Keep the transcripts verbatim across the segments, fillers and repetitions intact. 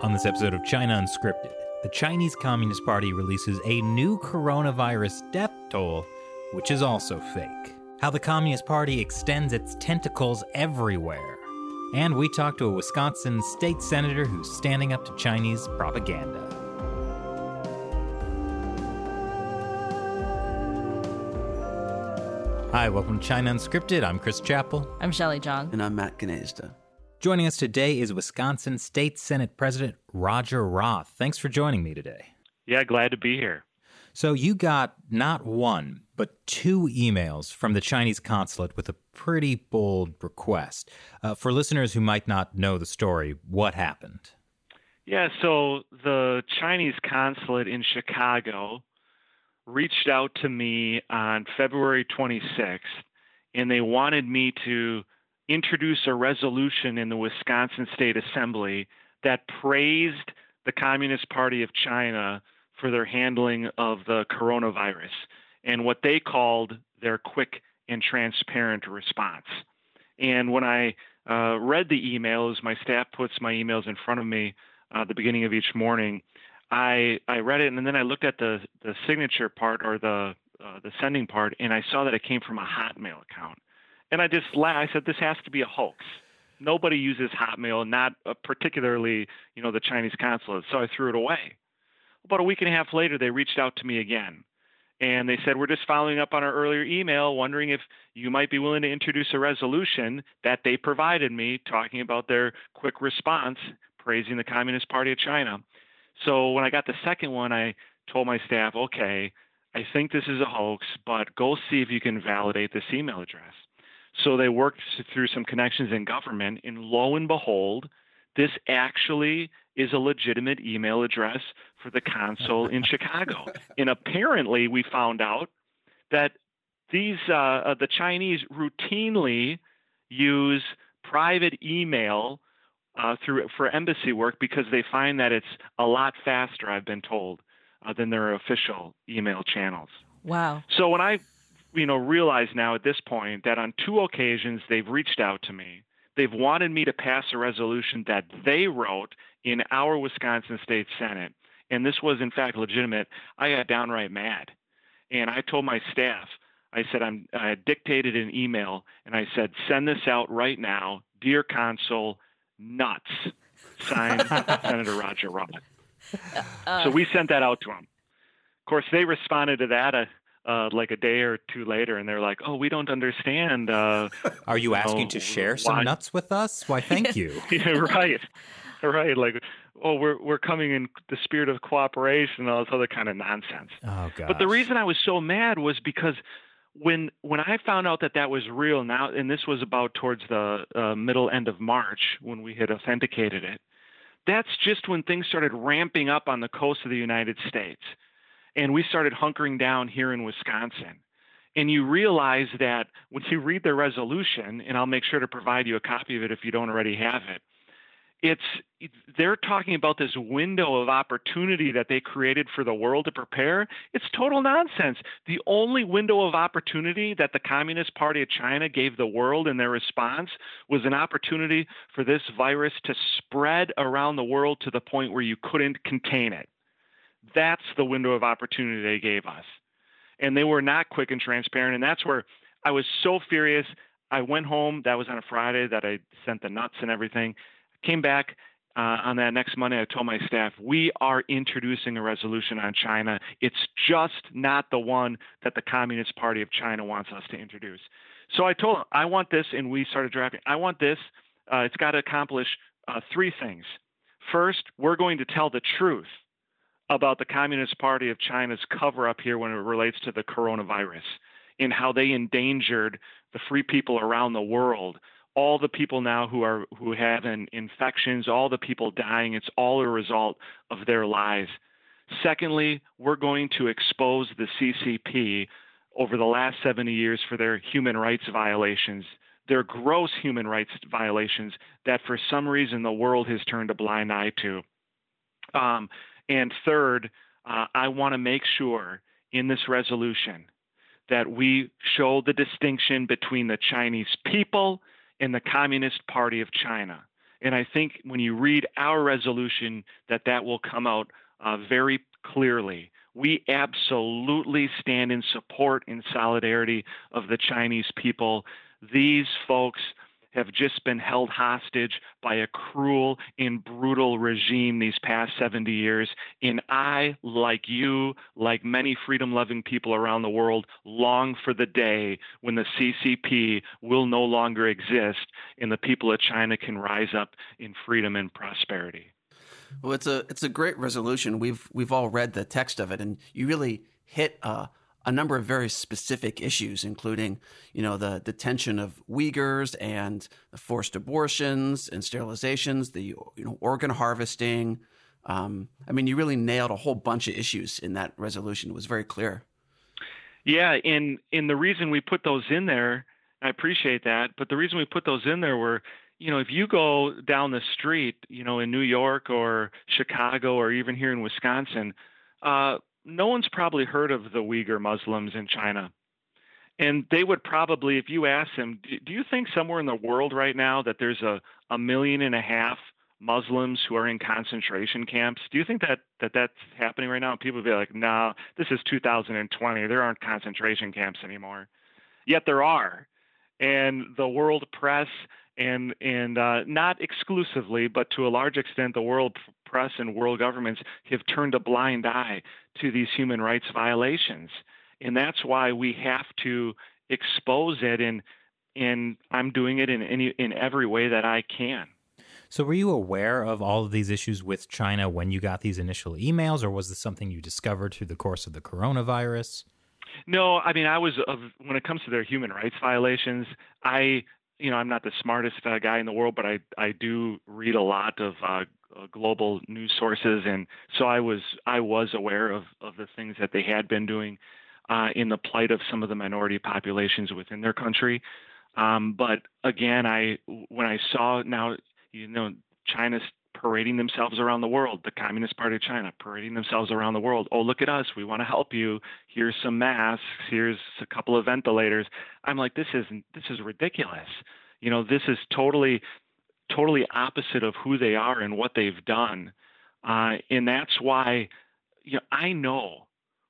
On this episode of China Unscripted, the Chinese Communist Party releases a new coronavirus death toll, which is also fake. How the Communist Party extends its tentacles everywhere. And we talk to a Wisconsin state senator who's standing up to Chinese propaganda. Hi, welcome to China Unscripted. I'm Chris Chappell. I'm Shelley John. And I'm Matt Gnezda. Joining us today is Wisconsin State Senate President Roger Roth. Thanks for joining me today. Yeah, glad to be here. So you got not one, but two emails from the Chinese consulate with a pretty bold request. Uh, for listeners who might not know the story, what happened? Yeah, so the Chinese consulate in Chicago reached out to me on February twenty-sixth, and they wanted me to introduce a resolution in the Wisconsin State Assembly that praised the Communist Party of China for their handling of the coronavirus and what they called their quick and transparent response. And when I uh, read the emails, my staff puts my emails in front of me uh, at the beginning of each morning. I I read it, and then I looked at the, the signature part or the uh, the sending part, and I saw that it came from a Hotmail account. And I just laughed. I said, this has to be a hoax. Nobody uses Hotmail, not uh, particularly, you know, the Chinese consulate. So I threw it away. About a week and a half later, they reached out to me again. And they said, we're just following up on our earlier email, wondering if you might be willing to introduce a resolution that they provided me, talking about their quick response, praising the Communist Party of China. So when I got the second one, I told my staff, okay, I think this is a hoax, but go see if you can validate this email address. So they worked through some connections in government, and lo and behold, this actually is a legitimate email address for the consul in Chicago. And apparently we found out that these uh, the Chinese routinely use private email uh, through for embassy work because they find that it's a lot faster, I've been told, uh, than their official email channels. Wow. So when I you know, realize now at this point that on two occasions they've reached out to me. They've wanted me to pass a resolution that they wrote in our Wisconsin State Senate. And this was, in fact, legitimate. I got downright mad. And I told my staff, I said, I'm, I dictated an email, and I said, send this out right now. Dear Consul, nuts. Signed, Senator Roger Roth. Uh, so we sent that out to them. Of course, they responded to that. Uh, Uh, like a day or two later, and they're like, oh, we don't understand. Uh, Are you asking know, to share why? some nuts with us? Why, thank you. Yeah, right. Right. Like, oh, we're we're coming in the spirit of cooperation and all this other kind of nonsense. Oh, God. But the reason I was so mad was because when when I found out that that was real now, and this was about towards the uh, middle end of March when we had authenticated it, that's just when things started ramping up on the coast of the United States. And we started hunkering down here in Wisconsin. And you realize that when you read the resolution, and I'll make sure to provide you a copy of it if you don't already have it, it's they're talking about this window of opportunity that they created for the world to prepare. It's total nonsense. The only window of opportunity that the Communist Party of China gave the world in their response was an opportunity for this virus to spread around the world to the point where you couldn't contain it. That's the window of opportunity they gave us. And they were not quick and transparent. And that's where I was so furious. I went home. That was on a Friday that I sent the nuts and everything. Came back uh, on that next Monday. I told my staff, we are introducing a resolution on China. It's just not the one that the Communist Party of China wants us to introduce. So I told them, I want this, and we started drafting. I want this. Uh, it's got to accomplish uh, three things. First, we're going to tell the truth about the Communist Party of China's cover-up here when it relates to the coronavirus and how they endangered the free people around the world. All the people now who are who have an infections, all the people dying, it's all a result of their lies. Secondly, we're going to expose the C C P over the last seventy years for their human rights violations, their gross human rights violations that for some reason the world has turned a blind eye to. Um, And third, uh, I want to make sure in this resolution that we show the distinction between the Chinese people and the Communist Party of China. And I think when you read our resolution, that that will come out uh, very clearly. We absolutely stand in support and solidarity of the Chinese people. These folks have just been held hostage by a cruel and brutal regime these past seventy years. And I, like you, like many freedom-loving people around the world, long for the day when the C C P will no longer exist and the people of China can rise up in freedom and prosperity. Well, it's a it's a great resolution. We've we've all read the text of it, and you really hit uh, a number of very specific issues, including, you know, the detention of Uyghurs and the forced abortions and sterilizations, the you know organ harvesting. Um, I mean, you really nailed a whole bunch of issues in that resolution. It was very clear. Yeah, and and the reason we put those in there, I appreciate that, but the reason we put those in there were, you know, if you go down the street, you know, in New York or Chicago or even here in Wisconsin, uh, no one's probably heard of the Uyghur Muslims in China. And they would probably, if you ask them, do you think somewhere in the world right now that there's a, a million and a half Muslims who are in concentration camps? Do you think that, that that's happening right now? And people would be like, no, this is two thousand twenty. There aren't concentration camps anymore. Yet there are. And the world press and and uh, not exclusively, but to a large extent, the world press and world governments have turned a blind eye to these human rights violations. And that's why we have to expose it, and and I'm doing it in any in every way that I can. So were you aware of all of these issues with China when you got these initial emails, or was this something you discovered through the course of the coronavirus? No, I mean, I was, uh, when it comes to their human rights violations, I, you know, I'm not the smartest uh, guy in the world, but I, I do read a lot of uh, global news sources. And so I was, I was aware of, of the things that they had been doing uh, in the plight of some of the minority populations within their country. Um, but again, I, when I saw now, you know, China's parading themselves around the world, the Communist Party of China parading themselves around the world. Oh, look at us. We want to help you. Here's some masks. Here's a couple of ventilators. I'm like, this is this is ridiculous. You know, this is totally, totally opposite of who they are and what they've done. Uh, and that's why, you know, I know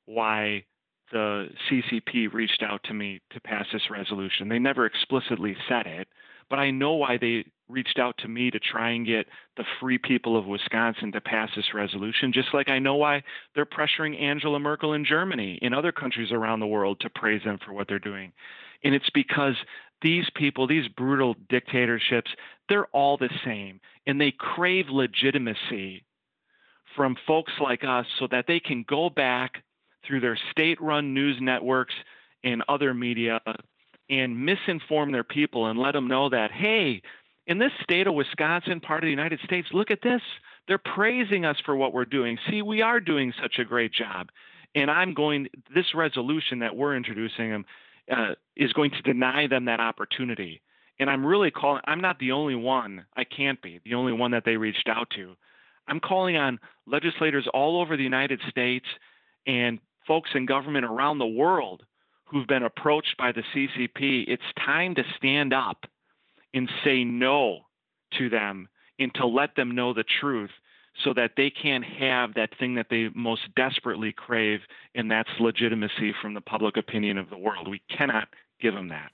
why the C C P reached out to me to pass this resolution. They never explicitly said it, but I know why they reached out to me to try and get the free people of Wisconsin to pass this resolution, just like I know why they're pressuring Angela Merkel in Germany and other countries around the world to praise them for what they're doing. And it's because these people, these brutal dictatorships, they're all the same, and they crave legitimacy from folks like us so that they can go back through their state-run news networks and other media and misinform their people and let them know that, hey, in this state of Wisconsin, part of the United States, look at this. They're praising us for what we're doing. See, we are doing such a great job. And I'm going, this resolution that we're introducing them uh, is going to deny them that opportunity. And I'm really calling, I'm not the only one, I can't be, the only one that they reached out to. I'm calling on legislators all over the United States and folks in government around the world who've been approached by the C C P. It's time to stand up and say no to them and to let them know the truth so that they can have that thing that they most desperately crave, and that's legitimacy from the public opinion of the world. We cannot give them that.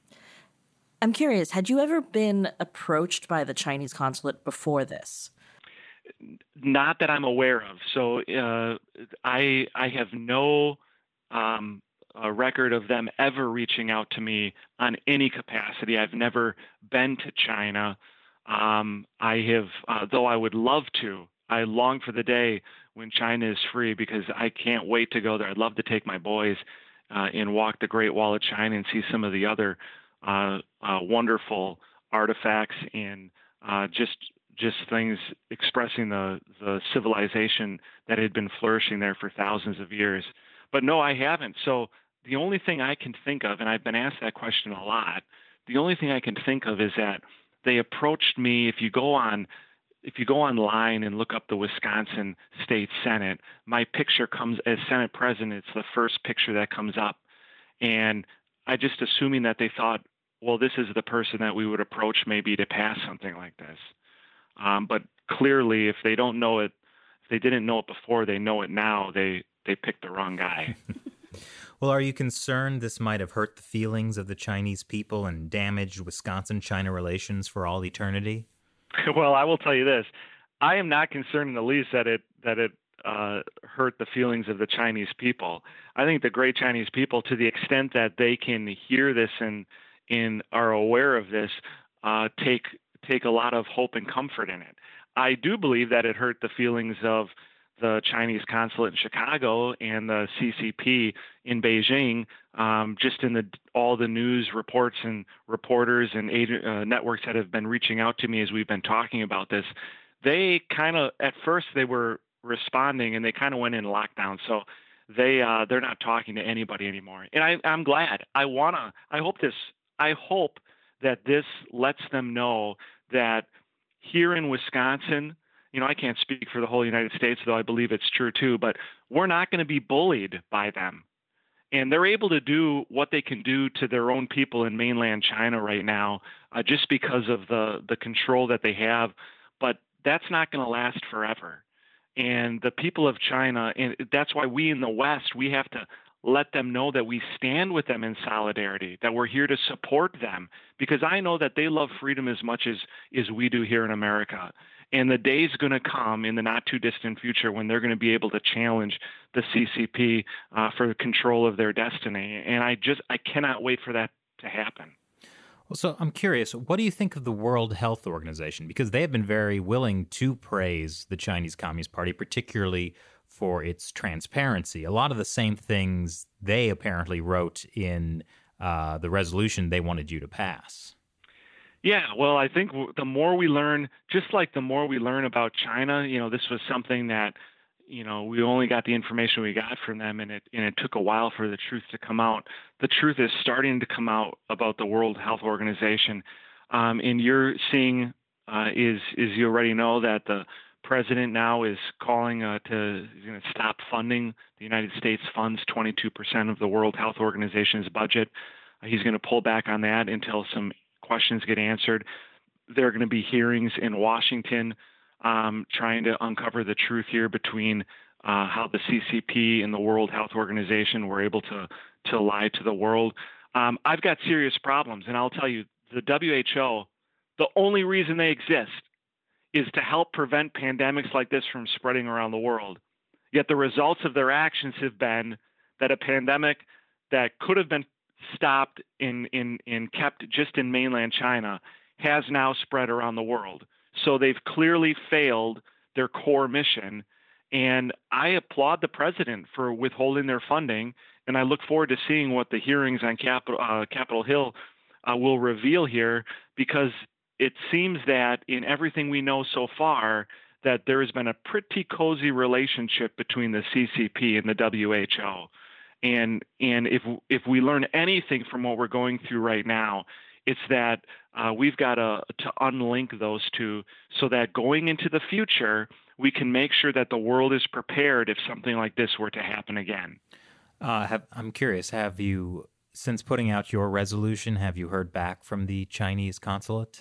I'm curious, had you ever been approached by the Chinese consulate before this? Not that I'm aware of. So uh, I I have no um, a record of them ever reaching out to me on any capacity. I've never been to China. Um, I have, uh, though I would love to. I long for the day when China is free because I can't wait to go there. I'd love to take my boys uh, and walk the Great Wall of China and see some of the other uh, uh, wonderful artifacts and uh, just just things expressing the, the civilization that had been flourishing there for thousands of years. But no, I haven't. So the only thing I can think of, and I've been asked that question a lot, the only thing I can think of is that they approached me. If you go on, if you go online and look up the Wisconsin State Senate, my picture comes as Senate President. It's the first picture that comes up, and I just assuming that they thought, well, this is the person that we would approach maybe to pass something like this. Um, but clearly, if they don't know it, if they didn't know it before, they know it now. They they picked the wrong guy. Well, are you concerned this might have hurt the feelings of the Chinese people and damaged Wisconsin-China relations for all eternity? Well, I will tell you this: I am not concerned in the least that it that it uh, hurt the feelings of the Chinese people. I think the great Chinese people, to the extent that they can hear this and and are aware of this, uh, take take a lot of hope and comfort in it. I do believe that it hurt the feelings of the Chinese consulate in Chicago and the C C P in Beijing, um, just in the all the news reports and reporters and agent, uh, networks that have been reaching out to me as we've been talking about this. They kind of, at first, they were responding and they kind of went in lockdown. So they uh, they're not talking to anybody anymore. And I, I'm glad. I wanna. I hope this. I hope that this lets them know that here in Wisconsin, you know, I can't speak for the whole United States, though I believe it's true too, but we're not going to be bullied by them. And they're able to do what they can do to their own people in mainland China right now, uh, just because of the, the control that they have. But that's not going to last forever. And the people of China, and that's why we in the West, we have to let them know that we stand with them in solidarity, that we're here to support them, because I know that they love freedom as much as, as we do here in America. And the day's going to come in the not too distant future when they're going to be able to challenge the C C P uh, for control of their destiny. And I just, I cannot wait for that to happen. Well, so I'm curious, what do you think of the World Health Organization? Because they have been very willing to praise the Chinese Communist Party, particularly for its transparency. A lot of the same things they apparently wrote in uh, the resolution they wanted you to pass. Yeah, well, I think the more we learn, just like the more we learn about China, you know, this was something that, you know, we only got the information we got from them, and it and it took a while for the truth to come out. The truth is starting to come out about the World Health Organization, um, and you're seeing, uh, is is you already know that the president now is calling uh, to he's going to stop funding. The United States funds twenty-two percent of the World Health Organization's budget. Uh, he's going to pull back on that until some questions get answered. There are going to be hearings in Washington um, trying to uncover the truth here between uh, how the C C P and the World Health Organization were able to to lie to the world. Um, I've got serious problems, and I'll tell you, the W H O, the only reason they exist is to help prevent pandemics like this from spreading around the world. Yet the results of their actions have been that a pandemic that could have been stopped in, in, in kept just in mainland China has now spread around the world. So they've clearly failed their core mission. And I applaud the president for withholding their funding. And I look forward to seeing what the hearings on Capitol, uh, Capitol Hill uh, will reveal here, because it seems that in everything we know so far, that there has been a pretty cozy relationship between the C C P and the W H O. And and if if we learn anything from what we're going through right now, it's that uh, we've got to to unlink those two, so that going into the future, we can make sure that the world is prepared if something like this were to happen again. Uh, have, I'm curious, have you, since putting out your resolution, have you heard back from the Chinese consulate?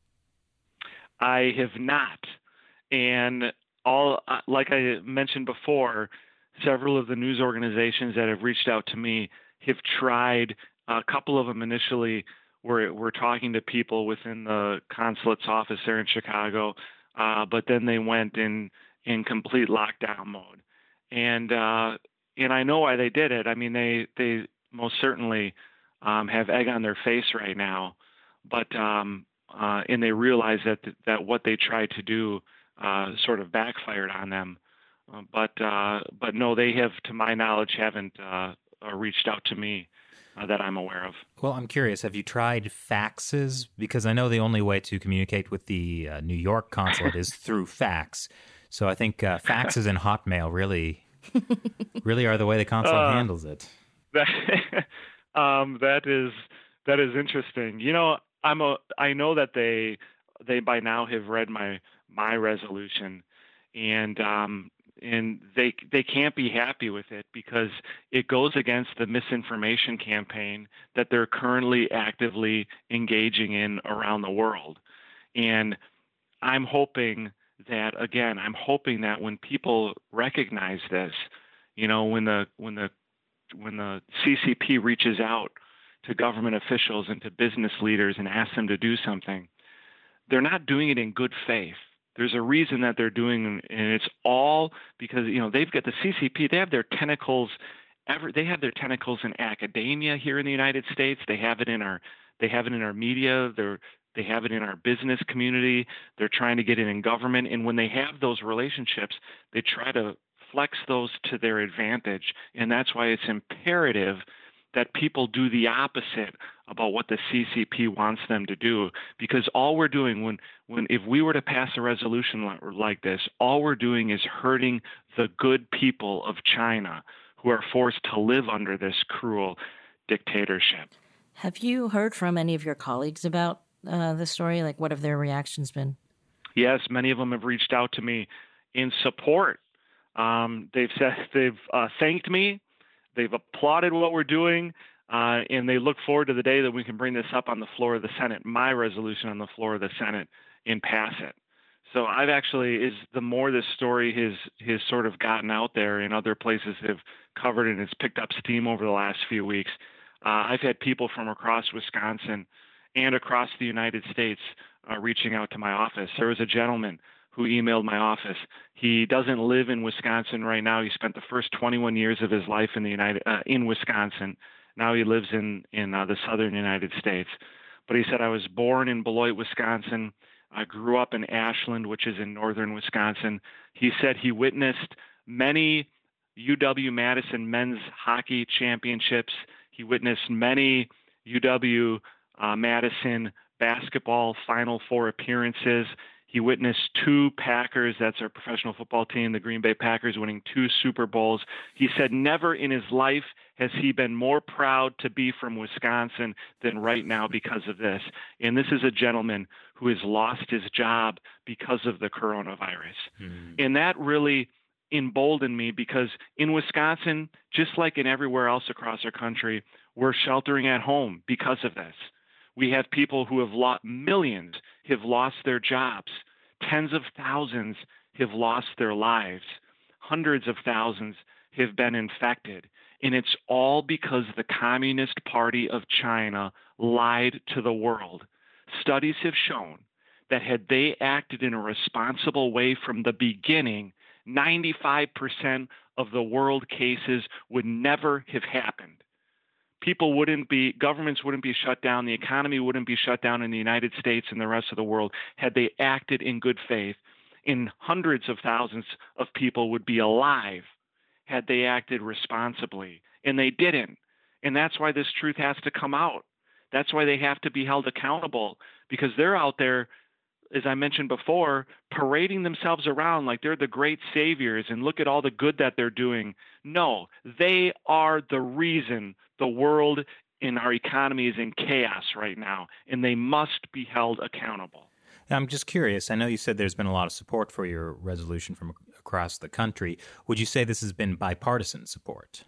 I have not. And all, like I mentioned before, several of the news organizations that have reached out to me have tried. A couple of them initially were were talking to people within the consulate's office there in Chicago, uh, but then they went in in complete lockdown mode. And uh, and I know why they did it. I mean, they they most certainly um, have egg on their face right now, but um, uh, and they realize that that what they tried to do uh, sort of backfired on them. Uh, but uh, but no, they have, to my knowledge, haven't uh, uh, reached out to me uh, that I'm aware of. Well, I'm curious, have you tried faxes? Because I know the only way to communicate with the uh, New York consulate is through fax. So I think uh, faxes and Hotmail really, really are the way the consulate uh, handles it. That, um, that is that is interesting. You know, I'm a I know that they they by now have read my my resolution, and um, and they they can't be happy with it, because it goes against the misinformation campaign that they're currently actively engaging in around the world. And I'm hoping that, again, I'm hoping that when people recognize this, you know, when the when the when the C C P reaches out to government officials and to business leaders and asks them to do something, they're not doing it in good faith. There's a reason that they're doing, and it's all because, you know, they've got the C C P, they have their tentacles, ever, they have their tentacles in academia here in the United States. They have it in our, they have it in our media. They're, they have it in our business community. They're trying to get it in government. And when they have those relationships, they try to flex those to their advantage. And that's why it's imperative that people do the opposite about what the C C P wants them to do. Because all we're doing when, when if we were to pass a resolution like this, all we're doing is hurting the good people of China who are forced to live under this cruel dictatorship. Have you heard from any of your colleagues about uh, the story? Like, what have their reactions been? Yes, many of them have reached out to me in support. Um, they've said they've uh, thanked me. They've applauded what we're doing, uh, and they look forward to the day that we can bring this up on the floor of the Senate, my resolution on the floor of the Senate, and pass it. So I've actually, is the more this story has, has sort of gotten out there and other places have covered it and it's picked up steam over the last few weeks, uh, I've had people from across Wisconsin and across the United States uh, reaching out to my office. There was a gentleman who emailed my office. He doesn't live in Wisconsin right now. He spent the first twenty-one years of his life in the United uh, in Wisconsin. Now he lives in in uh, the southern United States. But he said, I was born in Beloit, Wisconsin. I grew up in Ashland, which is in northern Wisconsin. He said he witnessed many U W-Madison men's hockey championships. He witnessed many U W-Madison basketball Final Four appearances. He witnessed two Packers, that's our professional football team, the Green Bay Packers, winning two Super Bowls. He said never in his life has he been more proud to be from Wisconsin than right now because of this. And this is a gentleman who has lost his job because of the coronavirus. Mm. And that really emboldened me because in Wisconsin, just like in everywhere else across our country, we're sheltering at home because of this. We have people who have lost, millions have lost their jobs. Tens of thousands have lost their lives. Hundreds of thousands have been infected. And it's all because the Communist Party of China lied to the world. Studies have shown that had they acted in a responsible way from the beginning, ninety-five percent of the world cases would never have happened. People wouldn't be, governments wouldn't be shut down, the economy wouldn't be shut down in the United States and the rest of the world had they acted in good faith. And hundreds of thousands of people would be alive had they acted responsibly. And they didn't. And that's why this truth has to come out. That's why they have to be held accountable, because they're out there, as I mentioned before, parading themselves around like they're the great saviors and look at all the good that they're doing. No, they are the reason the world and our economy is in chaos right now, and they must be held accountable. I'm just curious. I know you said there's been a lot of support for your resolution from across the country. Would you say this has been bipartisan support?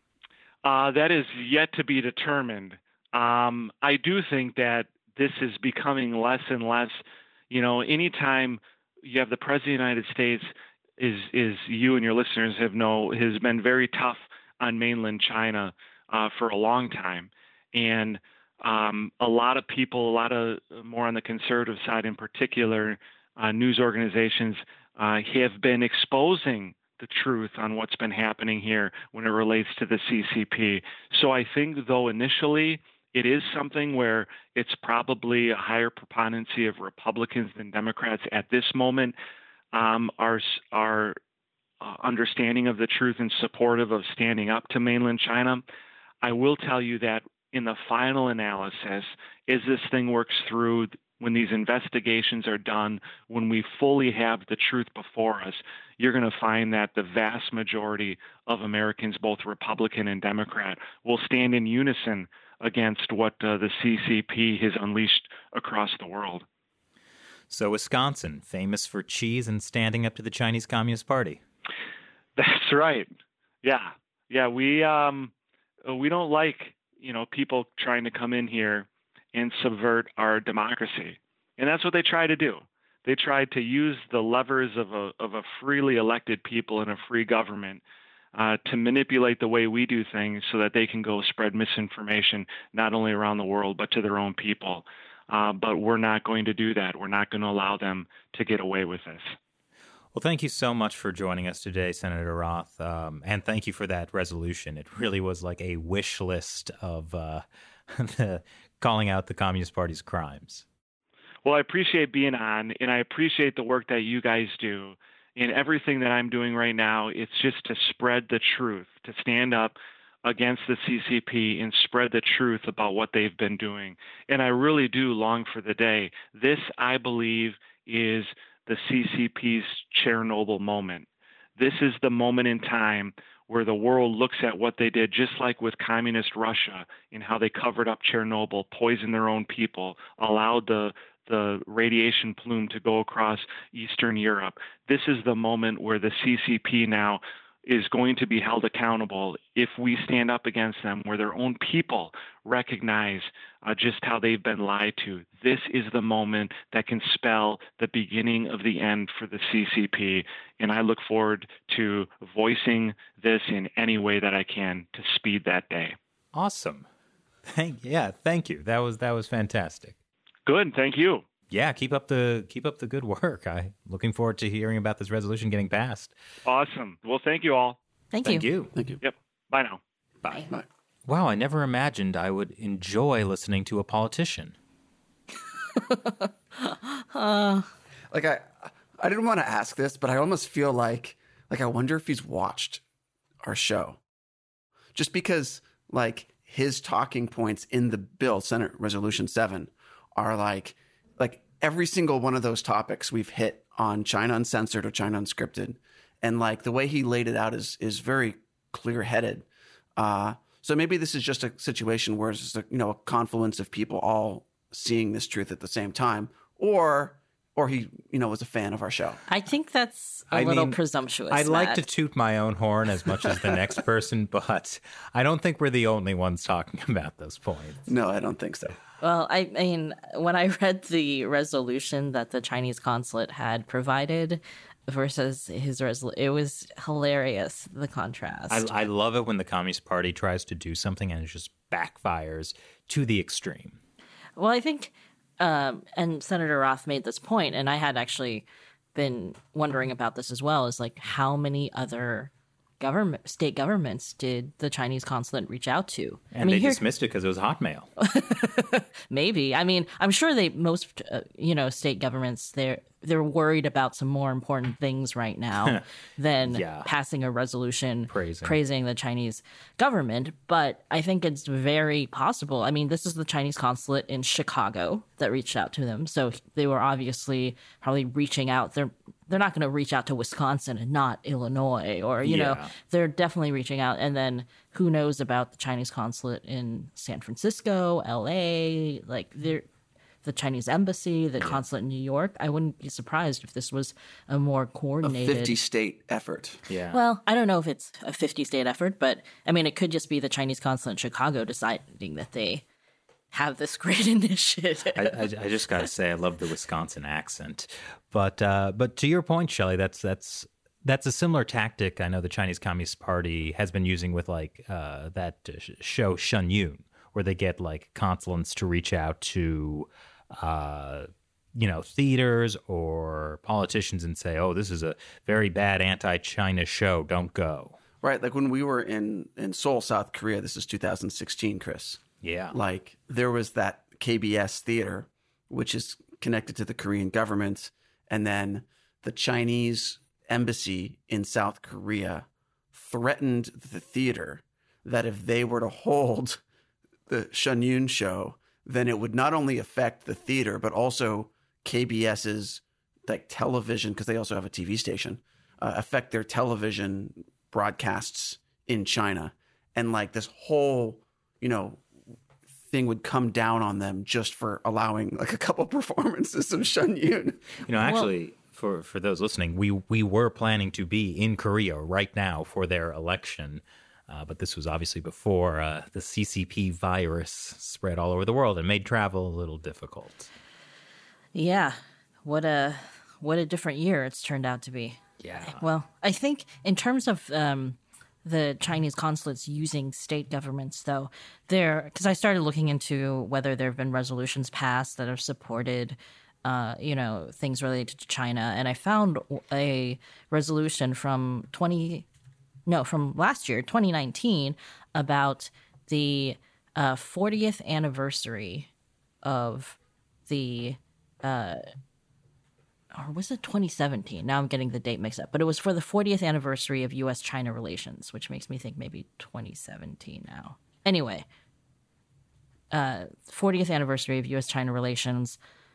Uh, that is yet to be determined. Um, I do think that this is becoming less and less. You know, anytime you have the President of the United States, is is you and your listeners have know, has been very tough on mainland China uh, for a long time. And um, a lot of people, a lot of more on the conservative side in particular, uh, news organizations uh, have been exposing the truth on what's been happening here when it relates to the C C P. So I think, though, initially, it is something where it's probably a higher preponderancy of Republicans than Democrats at this moment um, are, are uh, understanding of the truth and supportive of standing up to mainland China. I will tell you that in the final analysis, as this thing works through, when these investigations are done, when we fully have the truth before us, you're going to find that the vast majority of Americans, both Republican and Democrat, will stand in unison against what uh, the C C P has unleashed across the world. So Wisconsin, famous for cheese and standing up to the Chinese Communist Party. That's right. Yeah. Yeah, we um, we don't like, you know, people trying to come in here and subvert our democracy. And that's what they try to do. They tried to use the levers of a of a freely elected people and a free government uh, to manipulate the way we do things so that they can go spread misinformation not only around the world but to their own people. Uh, but we're not going to do that. We're not going to allow them to get away with this. Well, thank you so much for joining us today, Senator Roth, um, and thank you for that resolution. It really was like a wish list of uh, the, calling out the Communist Party's crimes. Well, I appreciate being on, and I appreciate the work that you guys do. In everything that I'm doing right now, it's just to spread the truth, to stand up against the C C P and spread the truth about what they've been doing. And I really do long for the day. This, I believe, is the C C P's Chernobyl moment. This is the moment in time where the world looks at what they did, just like with communist Russia, and how they covered up Chernobyl, poisoned their own people, allowed the the radiation plume to go across Eastern Europe. This is the moment where the C C P now is going to be held accountable if we stand up against them, where their own people recognize uh, just how they've been lied to. This is the moment that can spell the beginning of the end for the C C P, and I look forward to voicing this in any way that I can to speed that day. Awesome. Thank yeah, thank you. That was that was fantastic. Good, thank you. Yeah, keep up the keep up the good work. I'm looking forward to hearing about this resolution getting passed. Awesome. Well, thank you all. Thank, Thank you. you. Thank you. Yep. Bye now. Bye. Bye. Wow, I never imagined I would enjoy listening to a politician. uh, Like I, I didn't want to ask this, but I almost feel like, like I wonder if he's watched our show, just because like his talking points in the bill, Senate Resolution seven, are like, like every single one of those topics we've hit on China Uncensored or China Unscripted, and like the way he laid it out is is very clear headed. Uh, so maybe this is just a situation where it's just a, you know, a confluence of people all seeing this truth at the same time, or or he, you know, was a fan of our show. I think that's a I little mean, presumptuous. I'd like Matt. to toot my own horn as much as the next person, but I don't think we're the only ones talking about those points. No, I don't think so. Well, I mean, when I read the resolution that the Chinese consulate had provided versus his resolution, it was hilarious, the contrast. I, I love it when the Communist Party tries to do something and it just backfires to the extreme. Well, I think, um, and Senator Roth made this point, and I had actually been wondering about this as well, is like how many other government, state governments did the Chinese consulate reach out to? And I mean, they here, dismissed it because it was Hotmail. maybe. I mean, I'm sure they most uh, you know state governments they're they're worried about some more important things right now than Yeah. passing a resolution Praising. praising the Chinese government. But I think it's very possible. I mean, this is the Chinese consulate in Chicago that reached out to them, so they were obviously probably reaching out. They're they're not going to reach out to Wisconsin and not Illinois, or you know, Yeah. they're definitely reaching out. And then who knows about the Chinese consulate in San Francisco, L A, like they're the Chinese embassy, the consulate in New York. I wouldn't be surprised if this was a more A coordinated fifty-state effort. Yeah. Well, I don't know if it's a fifty-state effort, but I mean, it could just be the Chinese consulate in Chicago deciding that they have this great initiative. I, I, I just got to say, I love the Wisconsin accent. But uh, but to your point, Shelley, that's that's that's a similar tactic I know the Chinese Communist Party has been using with like uh, that show Shun Yun, where they get like consulates to reach out to uh, you know theaters or politicians and say, "Oh, this is a very bad anti-China show. Don't go." Right, like when we were in, in Seoul, South Korea, this is two thousand sixteen, Chris. Yeah. Like there was that K B S theater, which is connected to the Korean government. And then the Chinese embassy in South Korea threatened the theater that if they were to hold the Shun Yun show, then it would not only affect the theater, but also KBS's like television, because they also have a T V station, uh, affect their television broadcasts in China. And like this whole, you know, thing would come down on them just for allowing like a couple performances of Shun Yun. You know, actually, for, for those listening, we we were planning to be in Korea right now for their election, uh, but this was obviously before uh, the C C P virus spread all over the world and made travel a little difficult. Yeah. what a what a different year it's turned out to be. Yeah. Well, I think in terms of um, the Chinese consulates using state governments, though, there because I started looking into whether there have been resolutions passed that have supported, uh, you know, things related to China, and I found a resolution from twenty no from last year, twenty nineteen, about the uh, fortieth anniversary of the. Uh, or was it twenty seventeen? Now I'm getting the date mixed up. But it was for the fortieth anniversary of U S China relations, which makes me think maybe twenty seventeen now. Anyway, uh, fortieth anniversary of U S China relations,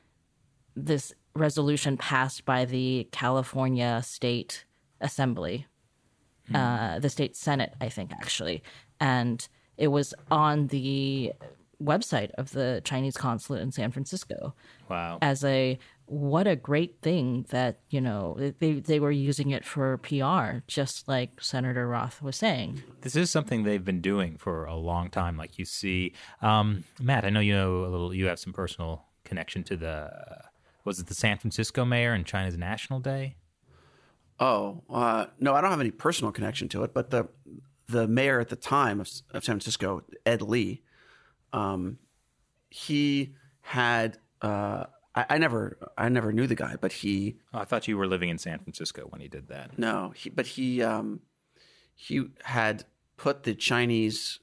this resolution passed by the California State Assembly, hmm. uh, the state Senate, I think, actually. And it was on the website of the Chinese consulate in San Francisco. Wow. As a what a great thing that, you know, they they were using it for P R, just like Senator Roth was saying. This is something they've been doing for a long time. Like you see, um, Matt, I know you know a little. You have some personal connection to the. Was it the San Francisco mayor and China's National Day? Oh uh, no, I don't have any personal connection to it. But the the mayor at the time of, of San Francisco, Ed Lee, um, he had. Uh, I, I never, I never knew the guy, but he. Oh, I thought you were living in San Francisco when he did that. No, he, but he, um, he had put the Chinese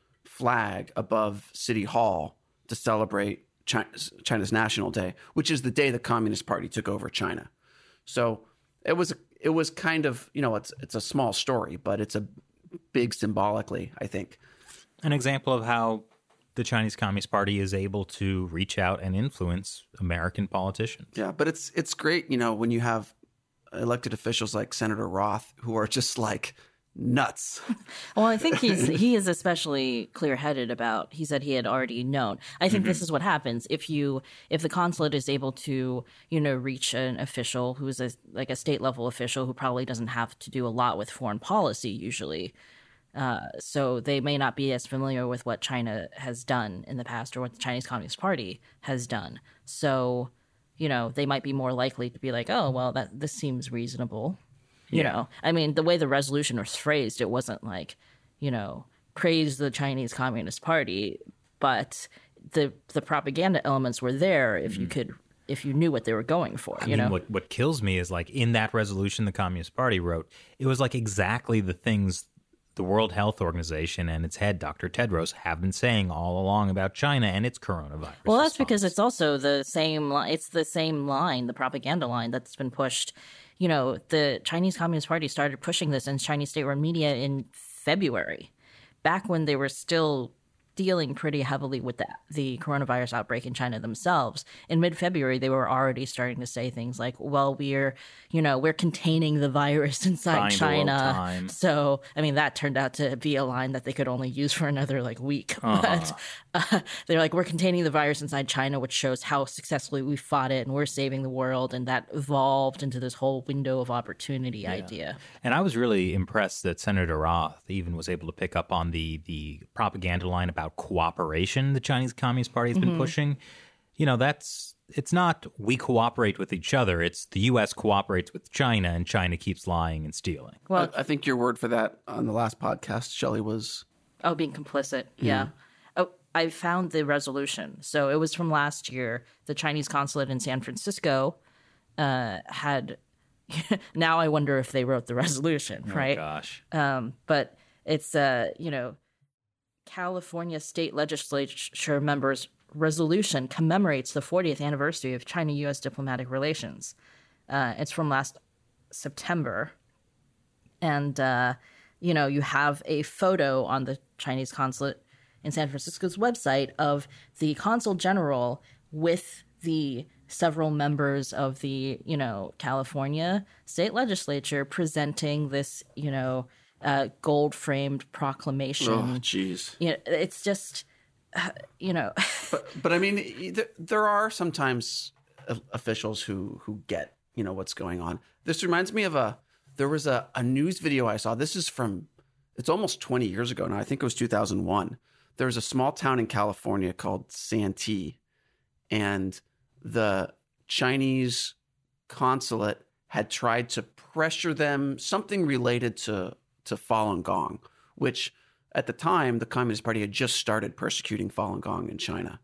flag above City Hall to celebrate China's, China's National Day, which is the day the Communist Party took over China. So it was, it was kind of, you know, it's it's a small story, but it's a big symbolically, I think. An example of how the Chinese Communist Party is able to reach out and influence American politicians. Yeah, but it's it's great, you know, when you have elected officials like Senator Roth who are just like nuts. Well, I think he's he is especially clear-headed about. He said he had already known. I think mm-hmm. this is what happens if you if the consulate is able to, you know, reach an official who is a like a state level official who probably doesn't have to do a lot with foreign policy usually. Uh, so they may not be as familiar with what China has done in the past or what the Chinese Communist Party has done. So, you know, they might be more likely to be like, oh, well, that this seems reasonable. You yeah. know, I mean, the way the resolution was phrased, it wasn't like, you know, praise the Chinese Communist Party, but the the propaganda elements were there if mm-hmm. you could if you knew what they were going for, I you mean, know? What, what kills me is like in that resolution the Communist Party wrote, it was like exactly the things the World Health Organization and its head, Doctor Tedros, have been saying all along about China and its coronavirus. Well, that's response. because it's also the same. Li- it's the same line, the propaganda line that's been pushed. You know, the Chinese Communist Party started pushing this in Chinese state-run media in February, back when they were still dealing pretty heavily with the, the coronavirus outbreak in China themselves. In mid-February, they were already starting to say things like, well, we're, you know, we're containing the virus inside China. So, I mean, that turned out to be a line that they could only use for another, like, week. Uh-huh. But uh, they're like, we're containing the virus inside China, which shows how successfully we fought it and we're saving the world. And that evolved into this whole window of opportunity yeah. idea. And I was really impressed that Senator Roth even was able to pick up on the, the propaganda line about cooperation the Chinese Communist Party has been mm-hmm. pushing. You know, that's it's not we cooperate with each other. It's the U S cooperates with China and China keeps lying and stealing. Well, I, I think your word for that on the last podcast, Shelley, was... Oh, being complicit. Mm-hmm. Yeah. Oh, I found the resolution. So it was from last year. The Chinese consulate in San Francisco uh, had... Now I wonder if they wrote the resolution, oh, right? Gosh. Um, but it's, uh, you know... California state legislature members' resolution commemorates the fortieth anniversary of China-U S diplomatic relations. Uh, it's from last September. And, uh, you know, you have a photo on the Chinese consulate in San Francisco's website of the consul general with the several members of the, you know, California state legislature presenting this, you know, Uh, gold-framed proclamation. Oh, jeez. You know, it's just, uh, you know. but, but I mean, there, there are sometimes officials who who get, you know, what's going on. This reminds me of a, there was a, a news video I saw. This is from, it's almost twenty years ago now. I think it was two thousand one. There was a small town in California called Santee, and the Chinese consulate had tried to pressure them, something related to, to Falun Gong, which at the time, the Communist Party had just started persecuting Falun Gong in China.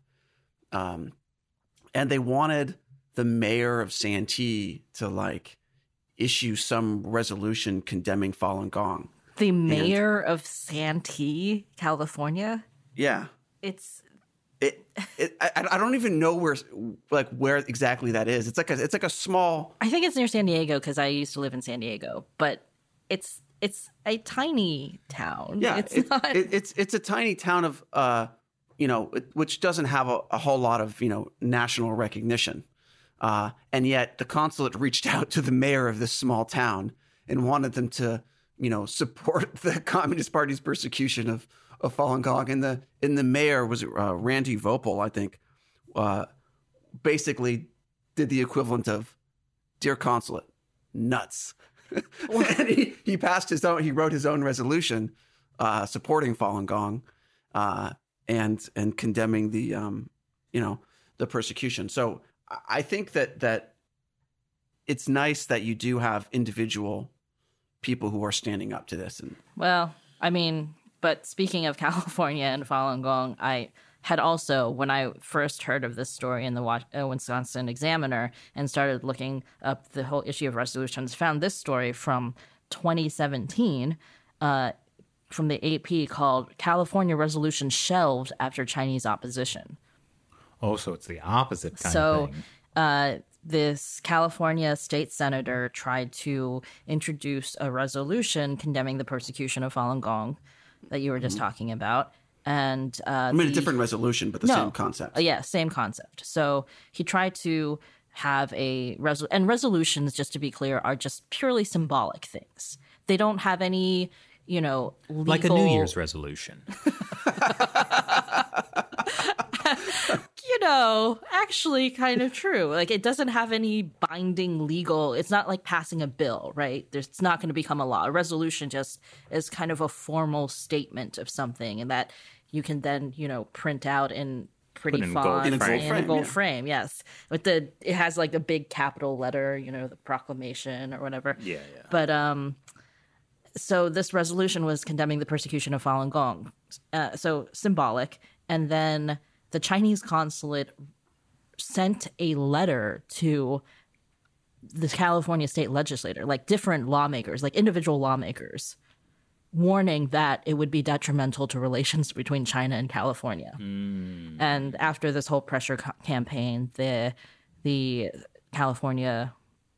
Um, and they wanted the mayor of Santee to like issue some resolution condemning Falun Gong. The mayor and, of Santee, California? Yeah. It's it, it I, I don't even know where like where exactly that is. It's like a it's like a small I think it's near San Diego because I used to live in San Diego, but it's it's a tiny town. Yeah, it's it, not it, it's it's a tiny town of uh you know, which doesn't have a, a whole lot of, you know, national recognition. Uh, and yet the consulate reached out to the mayor of this small town and wanted them to, you know, support the Communist Party's persecution of, of Falun Gong. And the and the mayor was uh, Randy Vopel, I think, uh, basically did the equivalent of, "Dear consulate, nuts." And he, he passed his own, he wrote his own resolution uh, supporting Falun Gong uh, and and condemning the, um, you know, the persecution. So I think that that it's nice that you do have individual people who are standing up to this. And well, I mean, but speaking of California and Falun Gong, I had also, when I first heard of this story in the uh, Wisconsin Examiner and started looking up the whole issue of resolutions, found this story from twenty seventeen uh, from the A P called "California Resolution Shelved After Chinese Opposition." Oh, so it's the opposite kind so, of thing. Uh, this California state senator tried to introduce a resolution condemning the persecution of Falun Gong that you were just mm-hmm. talking about. And uh, I mean, the, a different resolution, but the no, same concept. Uh, yeah, same concept. So he tried to have a resolution. And resolutions, just to be clear, are just purely symbolic things. They don't have any, you know, legal... Like a New Year's resolution. You know, actually kind of true. Like, it doesn't have any binding legal, it's not like passing a bill, right? There's, it's not going to become a law. A resolution just is kind of a formal statement of something, and that you can then, you know, print out in pretty in font gold in a gold in frame, a gold yeah. frame, yes. With the, it has like a big capital letter, you know, the proclamation or whatever. Yeah, yeah. But, um, so this resolution was condemning the persecution of Falun Gong. Uh, so symbolic. And then the Chinese consulate sent a letter to the California state legislature, like different lawmakers, like individual lawmakers, warning that it would be detrimental to relations between China and California. Mm. And after this whole pressure co- campaign, the the California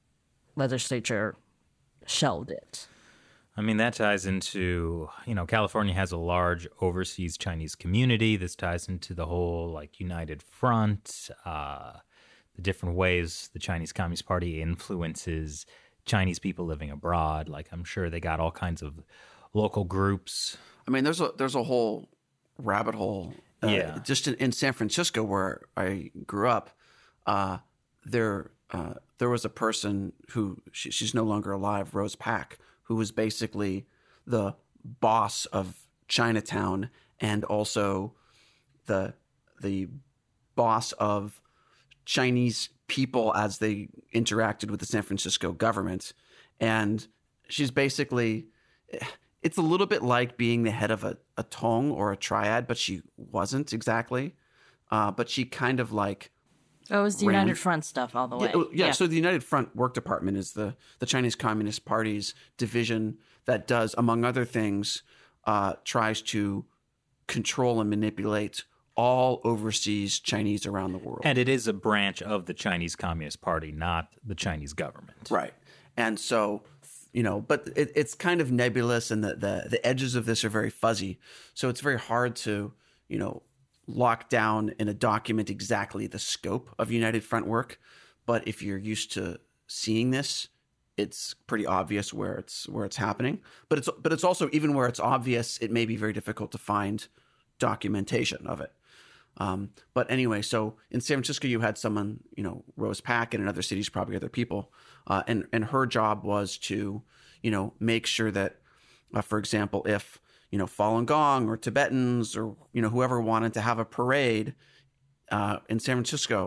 legislature shelved it. I mean, that ties into, you know, California has a large overseas Chinese community. This ties into the whole, like, United Front, uh, the different ways the Chinese Communist Party influences Chinese people living abroad. Like, I'm sure they got all kinds of local groups. I mean, there's a there's a whole rabbit hole. Uh, yeah. Just in, in San Francisco, where I grew up, uh, there uh, there was a person who she, she's no longer alive, Rose Pak, who was basically the boss of Chinatown and also the the boss of Chinese people as they interacted with the San Francisco government. And she's basically, it's a little bit like being the head of a, a Tong or a triad, but she wasn't exactly. Uh, but she kind of like... Oh, it was the ran, United Front stuff all the way. Yeah, yeah, yeah, so the United Front Work Department is the, the Chinese Communist Party's division that does, among other things, uh, tries to control and manipulate all overseas Chinese around the world. And it is a branch of the Chinese Communist Party, not the Chinese government. Right. And so, you know, but it, it's kind of nebulous, and the, the, the edges of this are very fuzzy. So it's very hard to, you know, lock down in a document exactly the scope of United Front work. But if you're used to seeing this, it's pretty obvious where it's where it's happening. But it's but it's also, even where it's obvious, it may be very difficult to find documentation of it. Um, but anyway, so in San Francisco, you had someone, you know, Rose Pak, and in other cities, probably other people. Uh, and, and her job was to, you know, make sure that, uh, for example, if, you know, Falun Gong or Tibetans or, you know, whoever wanted to have a parade uh, in San Francisco,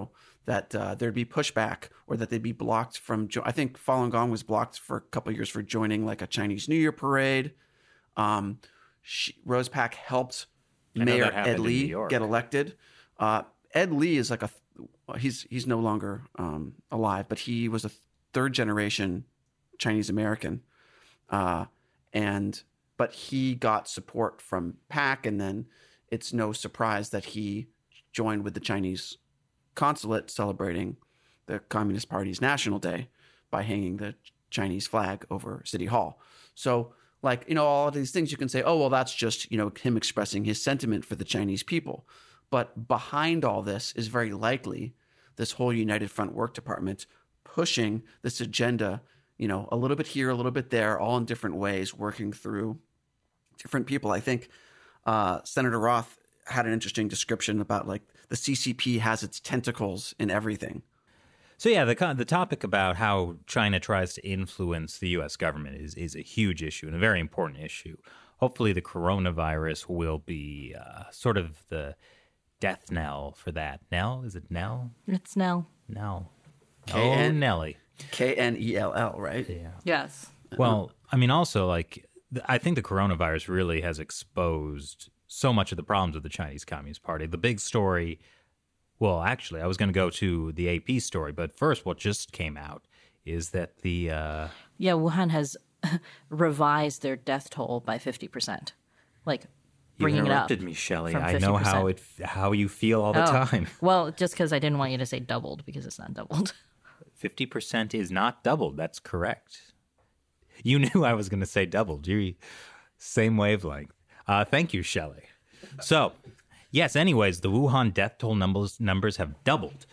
that uh, there'd be pushback or that they'd be blocked from. Jo- I think Falun Gong was blocked for a couple of years for joining like a Chinese New Year parade. Um, she, Rose Pak helped Mayor Ed Lee get elected. Uh, Ed Lee is like a he's he's no longer um, alive, but he was a third generation Chinese American, uh, and but he got support from Pak, and then it's no surprise that he joined with the Chinese consulate celebrating the Communist Party's National Day by hanging the Chinese flag over City Hall. So, like, you know, all of these things you can say, oh, well, that's just, you know, him expressing his sentiment for the Chinese people. But behind all this is very likely this whole United Front Work Department pushing this agenda, you know, a little bit here, a little bit there, all in different ways, working through different people. I think uh, Senator Roth had an interesting description about like the C C P has its tentacles in everything. So yeah, the the topic about how China tries to influence the U S government is is a huge issue and a very important issue. Hopefully, the coronavirus will be uh, sort of the death knell for that. Knell? Is it Nell? It's Nell. Nell. K-N- Oh, Nelly. K N E L L, right? Yeah. Yes. Well, I mean, also, like, I think the coronavirus really has exposed so much of the problems of the Chinese Communist Party. The big story, well, actually, I was going to go to the A P story, but first, what just came out is that the... Uh, Yeah, Wuhan has revised their death toll by fifty percent. Like, bringing you it up. interrupted me, Shelley. from I know how it how you feel all the Oh, time. Well, just because I didn't want you to say doubled, because it's not doubled. fifty percent is not doubled. That's correct. You knew I was going to say doubled. You same wavelength. Uh, thank you, Shelley. So, yes, anyways, the Wuhan death toll numbers numbers have doubled.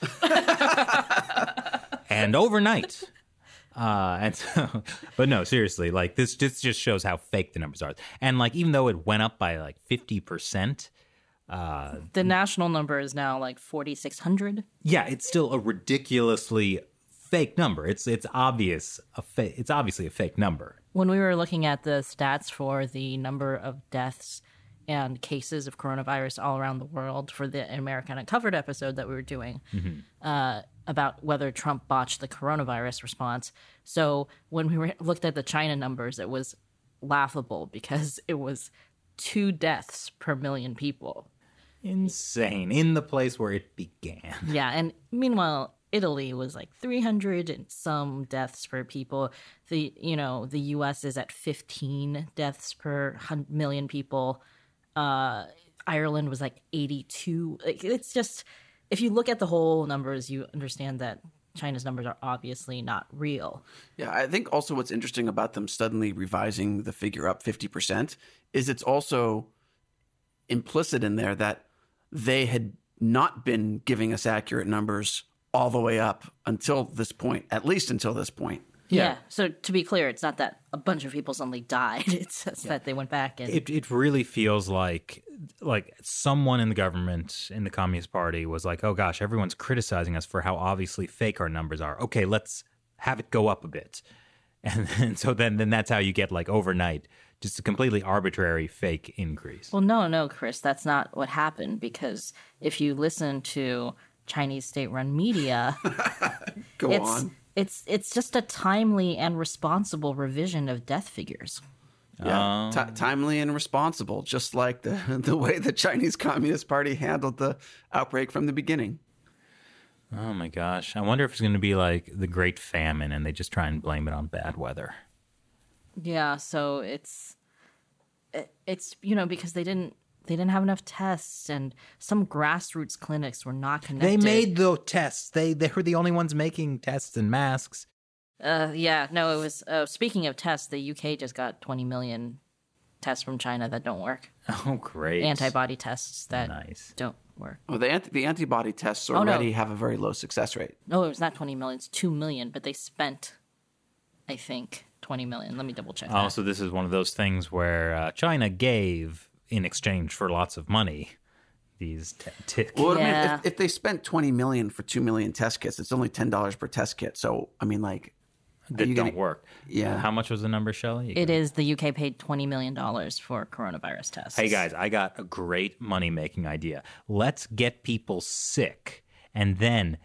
And overnight. Uh, and so, but no, seriously, like this just, just shows how fake the numbers are. And like, even though it went up by like fifty percent, uh, The national number is now like forty-six hundred. yeah, it's still a ridiculously fake number. It's, it's obvious, a fa- it's obviously a fake number. When we were looking at the stats for the number of deaths and cases of coronavirus all around the world for the American Uncovered episode that we were doing, mm-hmm. uh, about whether Trump botched the coronavirus response. So when we were, looked at the China numbers, it was laughable because it was two deaths per million people. Insane. In the place where it began. Yeah, and meanwhile, Italy was like three hundred and some deaths per people. The you know the U S is at fifteen deaths per hun- million people. Uh, Ireland was like eighty-two. Like, it's just, if you look at the whole numbers, you understand that China's numbers are obviously not real. Yeah, I think also what's interesting about them suddenly revising the figure up fifty percent is it's also implicit in there that they had not been giving us accurate numbers all the way up until this point, at least until this point. Yeah. yeah. So to be clear, it's not that a bunch of people suddenly died. It's just yeah. that they went back and it it really feels like like someone in the government in the Communist Party was like, oh gosh, everyone's criticizing us for how obviously fake our numbers are. Okay, let's have it go up a bit. And, and so then then that's how you get like overnight just a completely arbitrary fake increase. Well, no, no, Chris, that's not what happened, because if you listen to Chinese state-run media, go it's, on. It's it's just a timely and responsible revision of death figures. Yeah, um, T- timely and responsible, just like the the way the Chinese Communist Party handled the outbreak from the beginning. Oh my gosh, I wonder if it's going to be like the Great Famine, and they just try and blame it on bad weather. Yeah, so it's it's you know because they didn't. They didn't have enough tests, and some grassroots clinics were not connected. They made the tests. They they were the only ones making tests and masks. Uh, yeah, no, it was. Uh, speaking of tests, the U K just got twenty million tests from China that don't work. Oh, great! Antibody tests that nice. don't work. Well, the anti- the antibody tests already oh, no. have a very low success rate. No, it was not twenty million. It's two million, but they spent, I think, twenty million. Let me double check. Oh, that. so this is one of those things where uh, China gave, in exchange for lots of money, these t- t- Well, Yeah. I mean, if, if they spent twenty million for two million test kits, it's only ten dollars per test kit. So, I mean, like, that you don't gonna- work. Yeah. How much was the number, Shelley? It is the U K paid twenty million dollars for coronavirus tests. Hey guys, I got a great money-making idea. Let's get people sick and then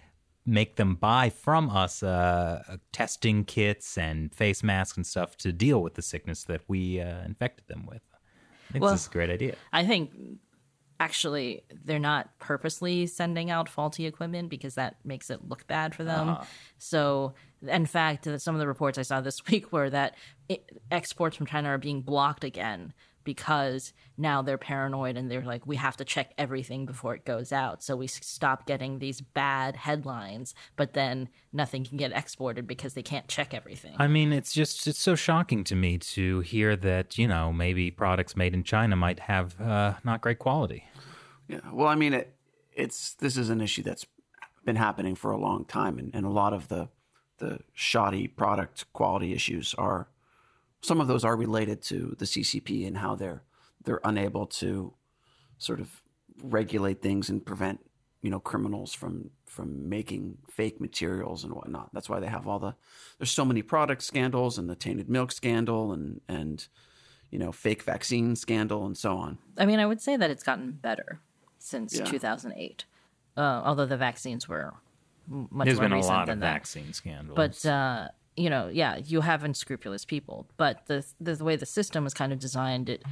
make them buy from us uh, testing kits and face masks and stuff to deal with the sickness that we uh, infected them with. I think Well, this is a great idea. I think actually they're not purposely sending out faulty equipment because that makes it look bad for them. Uh-huh. So, in fact, some of the reports I saw this week were that it, exports from China are being blocked again because now they're paranoid and they're like, we have to check everything before it goes out. So we stop getting these bad headlines, but then nothing can get exported because they can't check everything. I mean, it's just, it's so shocking to me to hear that, you know, maybe products made in China might have uh, not great quality. Yeah. Well, I mean, it, it's this is an issue that's been happening for a long time, and, and a lot of the the shoddy product quality issues are, some of those are related to the C C P and how they're they're unable to sort of regulate things and prevent, you know, criminals from from making fake materials and whatnot. That's why they have all the there's so many product scandals and the tainted milk scandal and and you know fake vaccine scandal and so on. I mean, I would say that it's gotten better since Yeah. two thousand eight, uh, although the vaccines were m- much There's more been a recent lot than of that. vaccine scandals. But uh, you know, yeah, you have unscrupulous people, but the, the the way the system is kind of designed, it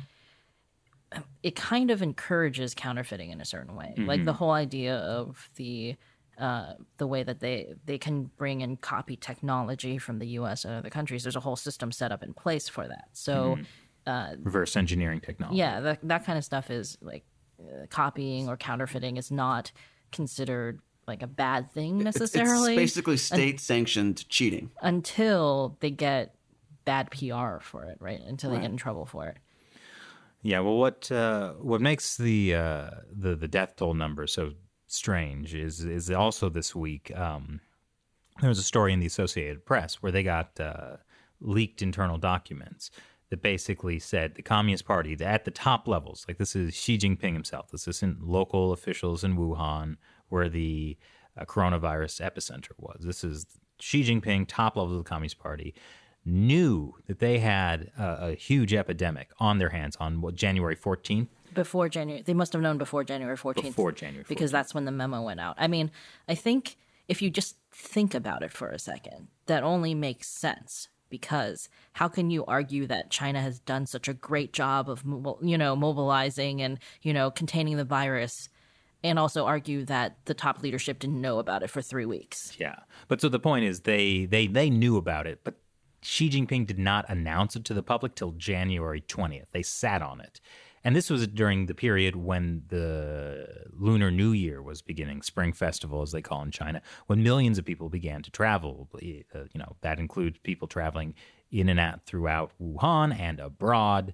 it kind of encourages counterfeiting in a certain way. Mm-hmm. Like the whole idea of the uh, the way that they they can bring and copy technology from the U S and other countries. There's a whole system set up in place for that. So. Mm-hmm. Reverse engineering technology. Yeah, that that kind of stuff is like uh, copying or counterfeiting is not considered like a bad thing It's- necessarily It's basically state sanctioned cheating. until they get bad P R for it, right? Until they Right. get in trouble for it. Yeah, well, what uh, what makes the uh, the the death toll number so strange is is also this week. Um, there was a story in the Associated Press where they got uh, leaked internal documents that basically said the Communist Party at the top levels, like this is Xi Jinping himself, this isn't local officials in Wuhan where the uh, coronavirus epicenter was. This is Xi Jinping, top levels of the Communist Party, knew that they had a, a huge epidemic on their hands on what, January fourteenth. Before January, they must have known before January fourteenth. Before January because that's when the memo went out. I mean, I think if you just think about it for a second, that only makes sense. Because how can you argue that China has done such a great job of, mo- you know, mobilizing and, you know, containing the virus, and also argue that the top leadership didn't know about it for three weeks? Yeah. But so the point is they, they, they knew about it, but Xi Jinping did not announce it to the public till January twentieth. They sat on it. And this was during the period when the Lunar New Year was beginning, Spring Festival, as they call in China, when millions of people began to travel. Uh, you know, that includes people traveling in and out throughout Wuhan and abroad.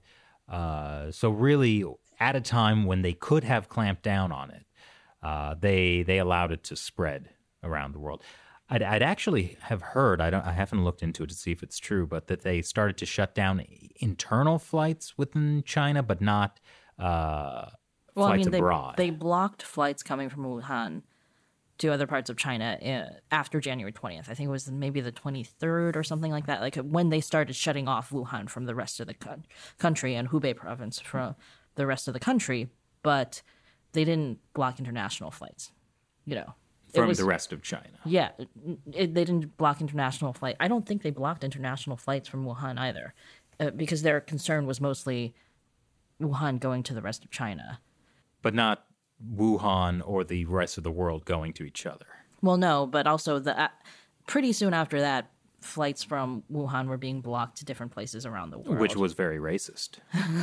Uh, so really, at a time when they could have clamped down on it, uh, they they allowed it to spread around the world. I'd, I'd actually have heard, I don't, I haven't looked into it to see if it's true, but that they started to shut down internal flights within China, but not uh, Well, flights I mean, they, abroad. they blocked flights coming from Wuhan to other parts of China uh, after January twentieth. I think it was maybe the twenty-third or something like that, like when they started shutting off Wuhan from the rest of the co- country and Hubei province from the rest of the country, but they didn't block international flights, you know. It from was- the rest of China. Yeah, it, they didn't block international flight. I don't think they blocked international flights from Wuhan either, uh, because their concern was mostly Wuhan going to the rest of China. But not Wuhan or the rest of the world going to each other. Well, no, but also the uh, pretty soon after that, flights from Wuhan were being blocked to different places around the world. Which was very racist.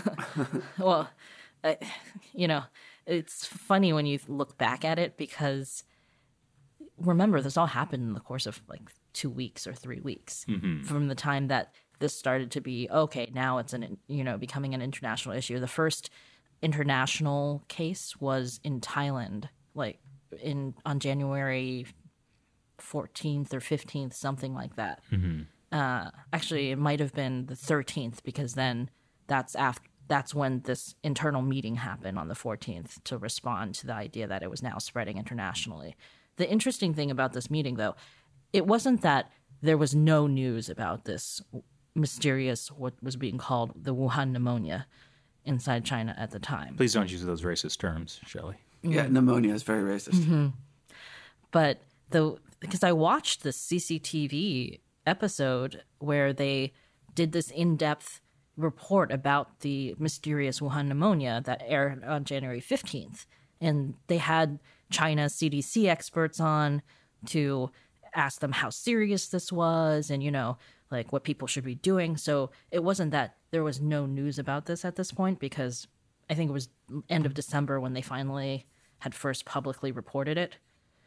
Well, uh, you know, it's funny when you look back at it because remember, this all happened in the course of like two weeks or three weeks Mm-hmm. from the time that this started to be okay. Now it's an you know becoming an international issue. The first international case was in Thailand, like in on January fourteenth or fifteenth, something like that. Mm-hmm. Uh, actually, it might have been the thirteenth because then that's after. That's when this internal meeting happened on the fourteenth to respond to the idea that it was now spreading internationally. The interesting thing about this meeting, though, it wasn't that there was no news about this mysterious, what was being called the Wuhan pneumonia inside China at the time. Please don't use those racist terms, Shelley. Yeah, pneumonia is very racist. But the because I watched the C C T V episode where they did this in-depth report about the mysterious Wuhan pneumonia that aired on January fifteenth. And they had China's C D C experts on to ask them how serious this was and, you know, like what people should be doing. So it wasn't that there was no news about this at this point, because I think it was end of December when they finally had first publicly reported it.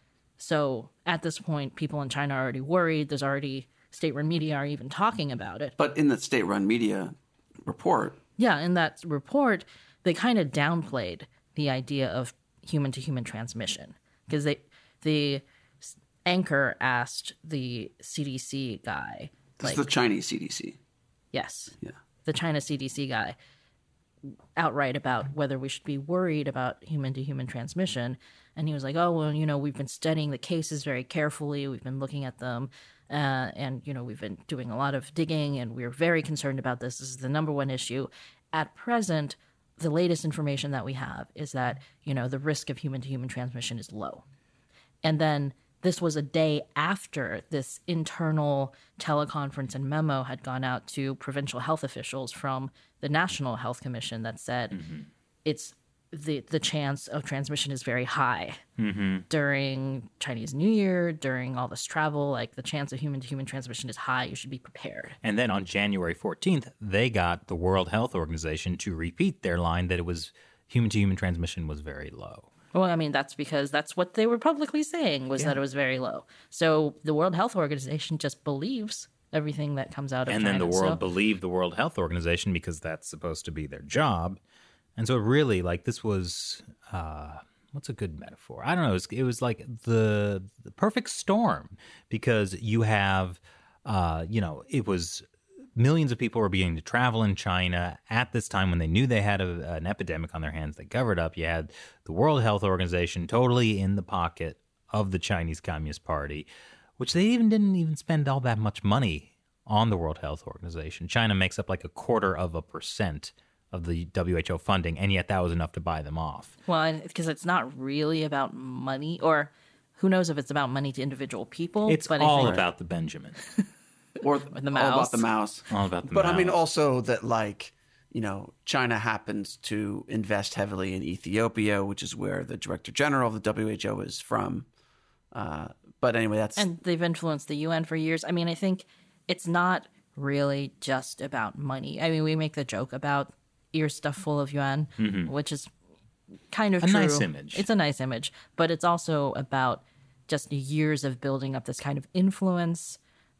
So at this point, people in China are already worried. There's already state-run media are even talking about it. But in the state-run media report. Yeah, in that report, they kind of downplayed the idea of human-to-human transmission, because they the anchor asked the C D C guy. This like, is the Chinese C D C. Yes. Yeah. The China C D C guy outright about whether we should be worried about human-to-human transmission. And he was like, oh, well, you know, we've been studying the cases very carefully. We've been looking at them. Uh, and, you know, we've been doing a lot of digging, and we're very concerned about this. This is the number one issue. At present, the latest information that we have is that, you know, the risk of human-to-human transmission is low. And then this was a day after this internal teleconference and memo had gone out to provincial health officials from the National Health Commission that said mm-hmm. it's the the chance of transmission is very high mm-hmm. during Chinese New Year, during all this travel. Like, the chance of human-to-human transmission is high. You should be prepared. And then on January fourteenth, they got the World Health Organization to repeat their line that it was human-to-human transmission was very low. Well, I mean, that's because that's what they were publicly saying, was yeah. that it was very low. So the World Health Organization just believes everything that comes out of and China. And then the world so, believed the World Health Organization because that's supposed to be their job. And so really, like, this was, uh, what's a good metaphor? I don't know. It was, it was like the, the perfect storm, because you have, uh, you know, it was millions of people were beginning to travel in China at this time when they knew they had a, an epidemic on their hands. They covered up. You had the World Health Organization totally in the pocket of the Chinese Communist Party, which they even didn't even spend all that much money on the World Health Organization. China makes up like a quarter of a percent of the W H O funding, and yet that was enough to buy them off. Well, because it's not really about money, or who knows if it's about money to individual people. It's but all I think, about the Benjamin. Or the mouse. all about the mouse. All about the but mouse. I mean, also that, like, you know, China happens to invest heavily in Ethiopia, which is where the Director General of the W H O is from. Uh, but anyway, that's... And they've influenced the U N for years. I mean, I think it's not really just about money. I mean, we make the joke about ear stuffed full of yuan, mm-hmm. which is kind of a true. nice image. It's a nice image, but it's also about just years of building up this kind of influence,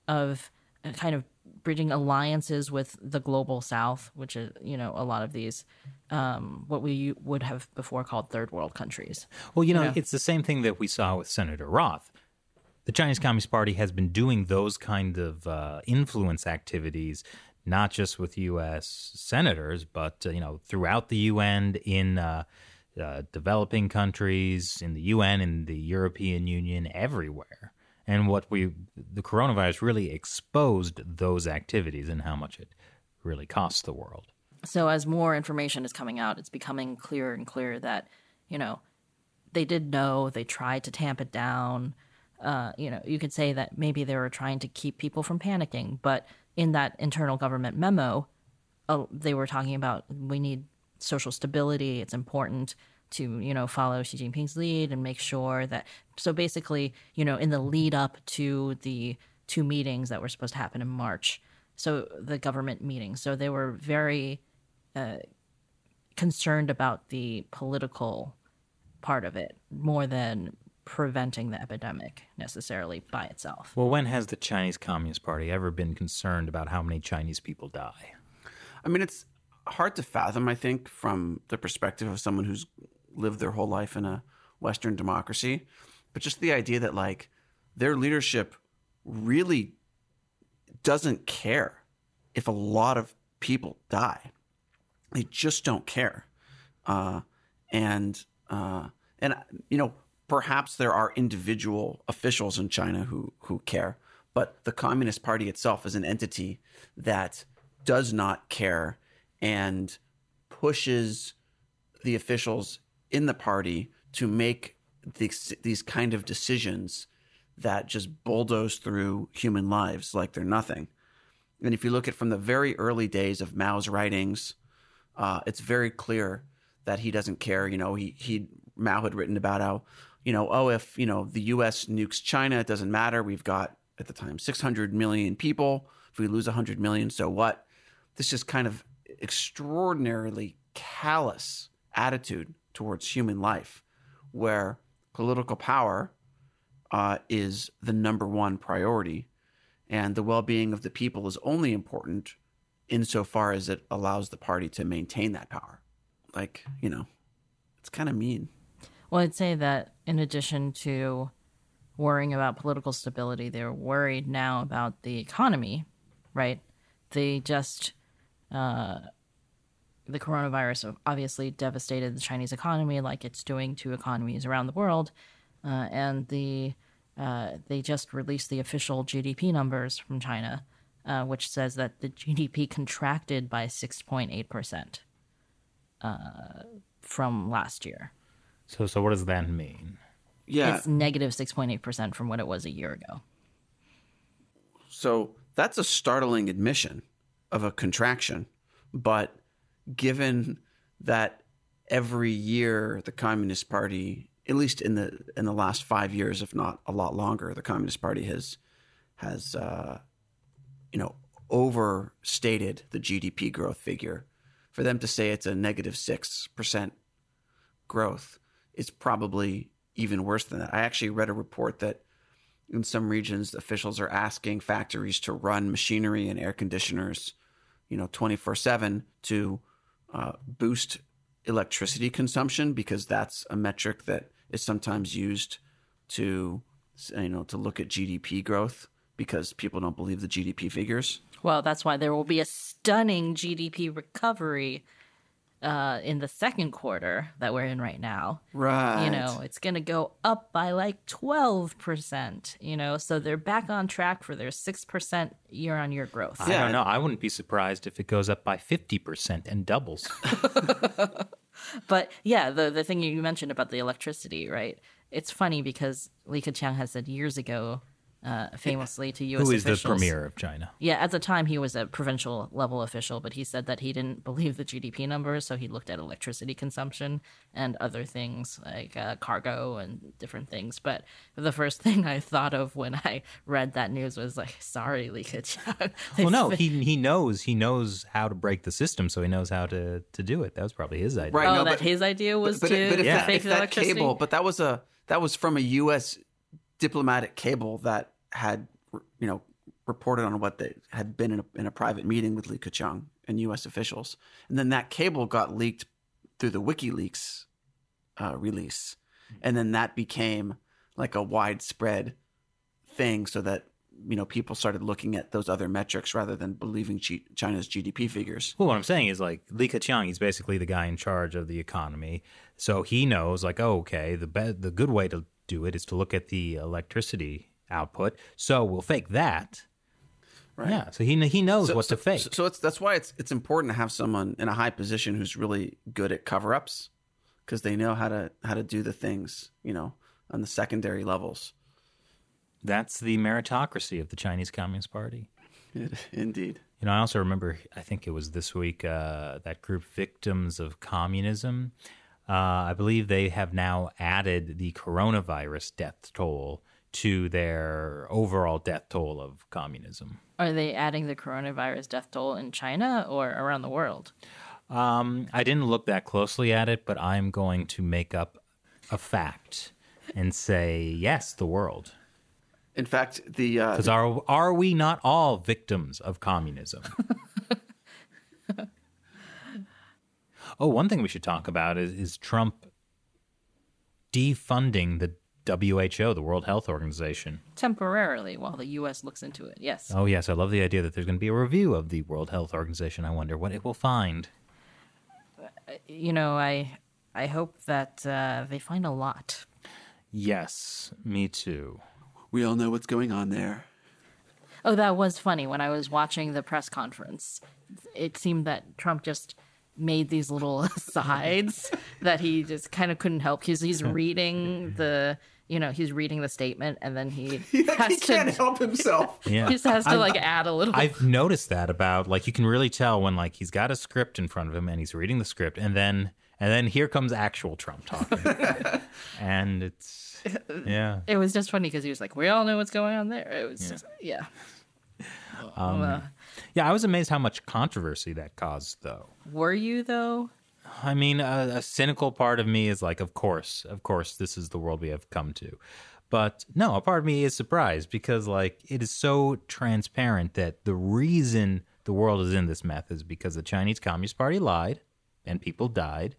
of kind of bridging alliances with the global south, which is, you know, a lot of these, um, what we would have before called third world countries. Well, you know, Yeah. it's the same thing that we saw with Senator Roth. The Chinese Communist Party has been doing those kind of uh, influence activities, not just with U S senators, but, uh, you know, throughout the U N, in uh, uh, developing countries, in the U N, in the European Union, everywhere. And what we, the coronavirus really exposed those activities and how much it really costs the world. So as more information is coming out, it's becoming clearer and clearer that, you know, they did know, they tried to tamp it down. Uh, you know, you could say that maybe they were trying to keep people from panicking, but in that internal government memo, uh, they were talking about we need social stability. It's important to, you know, follow Xi Jinping's lead and make sure that. So basically, you know, in the lead up to the two meetings that were supposed to happen in March, so the government meetings, so they were very uh, concerned about the political part of it more than preventing the epidemic necessarily by itself. Well, when has the Chinese Communist Party ever been concerned about how many Chinese people die? I mean, it's hard to fathom, I think, from the perspective of someone who's lived their whole life in a Western democracy. But just the idea that, like, their leadership really doesn't care if a lot of people die. They just don't care. Uh, and, uh, and you know, perhaps there are individual officials in China who, who care, but the Communist Party itself is an entity that does not care and pushes the officials in the party to make these, these kind of decisions that just bulldoze through human lives like they're nothing. And if you look at from the very early days of Mao's writings, uh, it's very clear that he doesn't care. You know, he he Mao had written about how, you know, oh, if, you know, the U S nukes China, it doesn't matter. We've got, at the time, six hundred million people. If we lose one hundred million, so what? This is kind of extraordinarily callous attitude towards human life, where political power uh, is the number one priority, and the well-being of the people is only important insofar as it allows the party to maintain that power. Like, you know, it's kind of mean. Well, I'd say that in addition to worrying about political stability, they're worried now about the economy, right? They just, uh, the coronavirus obviously devastated the Chinese economy like it's doing to economies around the world. Uh, and the uh, they just released the official G D P numbers from China, uh, which says that the G D P contracted by six point eight percent uh, from last year. So, so what does that mean? Yeah. It's negative six point eight percent from what it was a year ago. So that's a startling admission of a contraction. But given that every year the Communist Party, at least in the in the last five years, if not a lot longer, the Communist Party has has uh, you know overstated the G D P growth figure. For them to say it's a negative six percent growth, it's probably even worse than that. I actually read a report that in some regions, officials are asking factories to run machinery and air conditioners, you know, twenty-four seven to uh, boost electricity consumption, because that's a metric that is sometimes used to, you know, to look at G D P growth, because people don't believe the G D P figures. Well, that's why there will be a stunning G D P recovery uh, in the second quarter that we're in right now. Right. You know, it's going to go up by like twelve percent, you know, so they're back on track for their six percent year-on-year growth. I don't know. I wouldn't be surprised if it goes up by fifty percent and doubles. But yeah, the, the thing you mentioned about the electricity, right? It's funny because Li Keqiang has said years ago, uh, famously to U S Who is officials. the premier of China? Yeah, at the time he was a provincial level official, but he said that he didn't believe the G D P numbers, so he looked at electricity consumption and other things like uh, cargo and different things. But the first thing I thought of when I read that news was like, sorry, Li Keqiang. Well, no, he he knows he knows how to break the system, so he knows how to, to do it. That was probably his idea. Right. Oh, no, that but- his idea was but, to, but if, to that, fake if the that electricity? cable, but that was a that was from a U S diplomatic cable that had, you know, reported on what they had been in a, in a private meeting with Li Keqiang and U S officials, and then that cable got leaked through the WikiLeaks uh, release, and then that became like a widespread thing, so that, you know, people started looking at those other metrics rather than believing G- China's G D P figures. Well, what I'm saying is, like, Li Keqiang, he's basically the guy in charge of the economy. So he knows, like, oh, okay, the be- the good way to do it is to look at the electricity output. So we'll fake that. Right. Yeah, so he he knows So- what so, to fake. So, so it's that's why it's it's important to have someone in a high position who's really good at cover-ups, because they know how to how to do the things, you know, on the secondary levels. That's the meritocracy of the Chinese Communist Party. Indeed. You know, I also remember, I think it was this week, uh, that group Victims of Communism. Uh, I believe they have now added the coronavirus death toll to their overall death toll of communism. Are they adding the coronavirus death toll in China or around the world? Um, I didn't look that closely at it, but I'm going to make up a fact and say, yes, the world. In fact, the uh, Because are, are we not all victims of communism? Oh, one thing we should talk about is, is Trump defunding the W H O, the World Health Organization. Temporarily, while the U S looks into it, yes. Oh, yes, I love the idea that there's going to be a review of the World Health Organization. I wonder what it will find. You know, I I hope that uh, they find a lot. Yes, me too. we all know what's going on there. Oh, that was funny. When I was watching the press conference, it seemed that Trump just made these little asides that he just kind of couldn't help, because he's reading the you know, he's reading the statement and then he he has can't to help himself. Yeah. he just has to I've- like add a little. I've noticed that about, like, you can really tell when, like, he's got a script in front of him and he's reading the script, and then and then here comes actual Trump talking. And it's, yeah. It was just funny because he was like, "We all know what's going on there." It was, Yeah. just, yeah. Um, Uh, yeah, I was amazed how much controversy that caused, though. were you though? I mean, a, a cynical part of me is like, of course, of course, this is the world we have come to. But no, a part of me is surprised because, like, it is so transparent that the reason the world is in this mess is because the Chinese Communist Party lied and people died,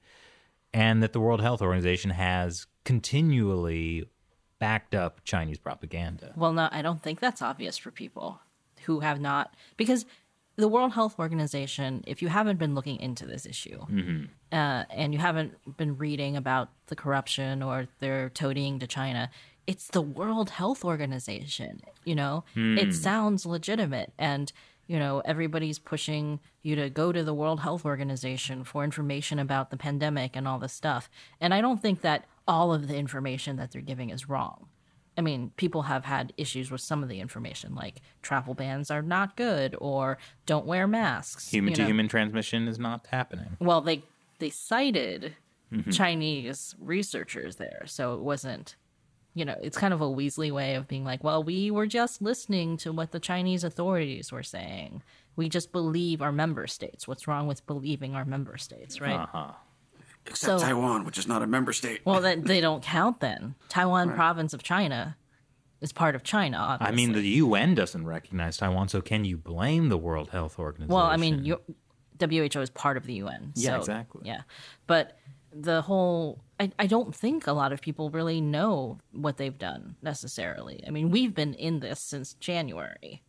and that the World Health Organization has continually backed up Chinese propaganda. Well, no, I don't think that's obvious for people who have not, because the World Health Organization, if you haven't been looking into this issue Mm-hmm. uh, and you haven't been reading about the corruption or their toadying to China, it's the World Health Organization. You know, it sounds legitimate, and you know everybody's pushing you to go to the World Health Organization for information about the pandemic and all this stuff. And I don't think that all of the information that they're giving is wrong. I mean, people have had issues with some of the information, like travel bans are not good or don't wear masks. Human you to know. human transmission is not happening. Well, they they cited Mm-hmm. Chinese researchers there, so it wasn't, you know, it's kind of a Weasley way of being like, well, we were just listening to what the Chinese authorities were saying. We just believe our member states. What's wrong with believing our member states, right? Uh-huh. Except So- Taiwan, which is not a member state. Well, then they don't count then. Taiwan province of China is part of China, obviously. I mean, the U N doesn't recognize Taiwan, so can you blame the World Health Organization? Well, I mean, you, W H O is part of the U N. Yeah, so, exactly. Yeah. But the whole, I, I don't think a lot of people really know what they've done necessarily. I mean, we've been in this since January.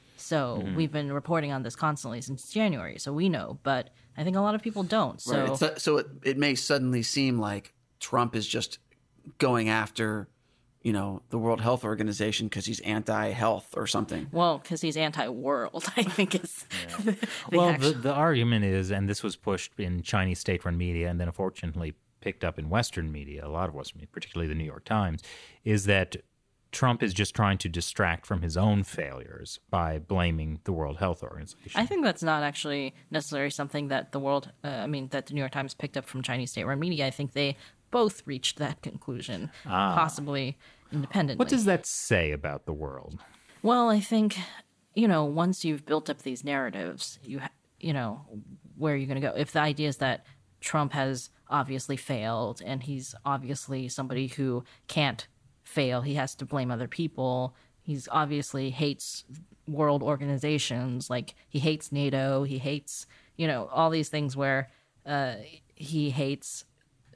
So Mm-hmm. we've been reporting on this constantly since January. So we know, but I think a lot of people don't. So Right. So, so it, it may suddenly seem like Trump is just going after, you know, the World Health Organization because he's anti-health or something. well, because he's anti-world, I think is the well, actual- the, the argument is, and this was pushed in Chinese state-run media and then unfortunately picked up in Western media, a lot of Western media, particularly the New York Times, is that Trump is just trying to distract from his own failures by blaming the World Health Organization. I think that's not actually necessarily something that the world, uh, I mean, that the New York Times picked up from Chinese state-run media. I think they both reached that conclusion, possibly independently. What does that say about the world? Well, I think, you know, once you've built up these narratives, you, ha- you know, where are you going to go? If the idea is that Trump has obviously failed and he's obviously somebody who can't fail, he has to blame other people. He's obviously hates world organizations, like he hates NATO, he hates, you know, all these things where uh, he hates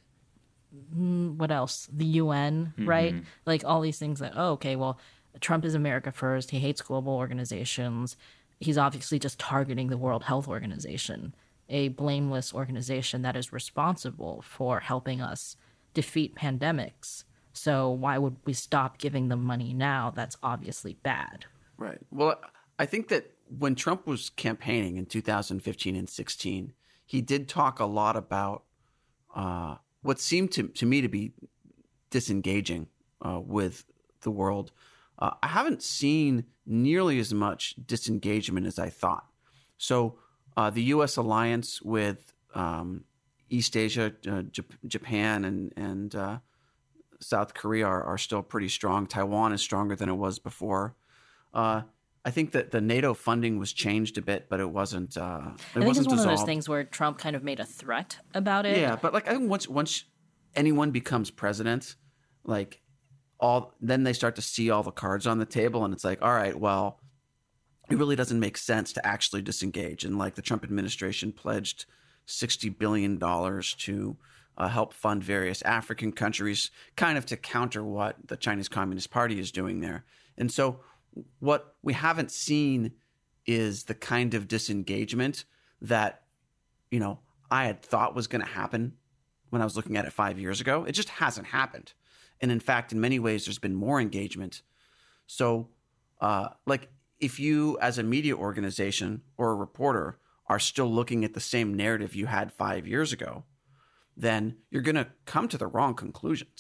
what else? The U N, right? Like all these things that, oh, okay, well, Trump is America first. He hates global organizations. He's obviously just targeting the World Health Organization, a blameless organization that is responsible for helping us defeat pandemics. So why would we stop giving them money now? That's obviously bad. Right. Well, I think that when Trump was campaigning in two thousand fifteen and sixteen, he did talk a lot about uh, what seemed to, to me to be disengaging uh, with the world. Uh, I haven't seen nearly as much disengagement as I thought. So uh, the U S alliance with um, East Asia, uh, J- Japan, and, and uh, South Korea are, are still pretty strong. Taiwan is stronger than it was before. Uh, I think that the NATO funding was changed a bit, but it wasn't. Uh, it I think wasn't it's one dissolved. of those things where Trump kind of made a threat about it. Yeah, but like I think once once anyone becomes president, like all then they start to see all the cards on the table, and it's like, all right, well, it really doesn't make sense to actually disengage. And like the Trump administration pledged sixty billion dollars to uh, help fund various African countries, kind of to counter what the Chinese Communist Party is doing there. And so what we haven't seen is the kind of disengagement that, you know, I had thought was going to happen when I was looking at it five years ago. It just hasn't happened. And in fact, in many ways, there's been more engagement. So, uh, like, if you as a media organization or a reporter are still looking at the same narrative you had five years ago, then you're going to come to the wrong conclusions.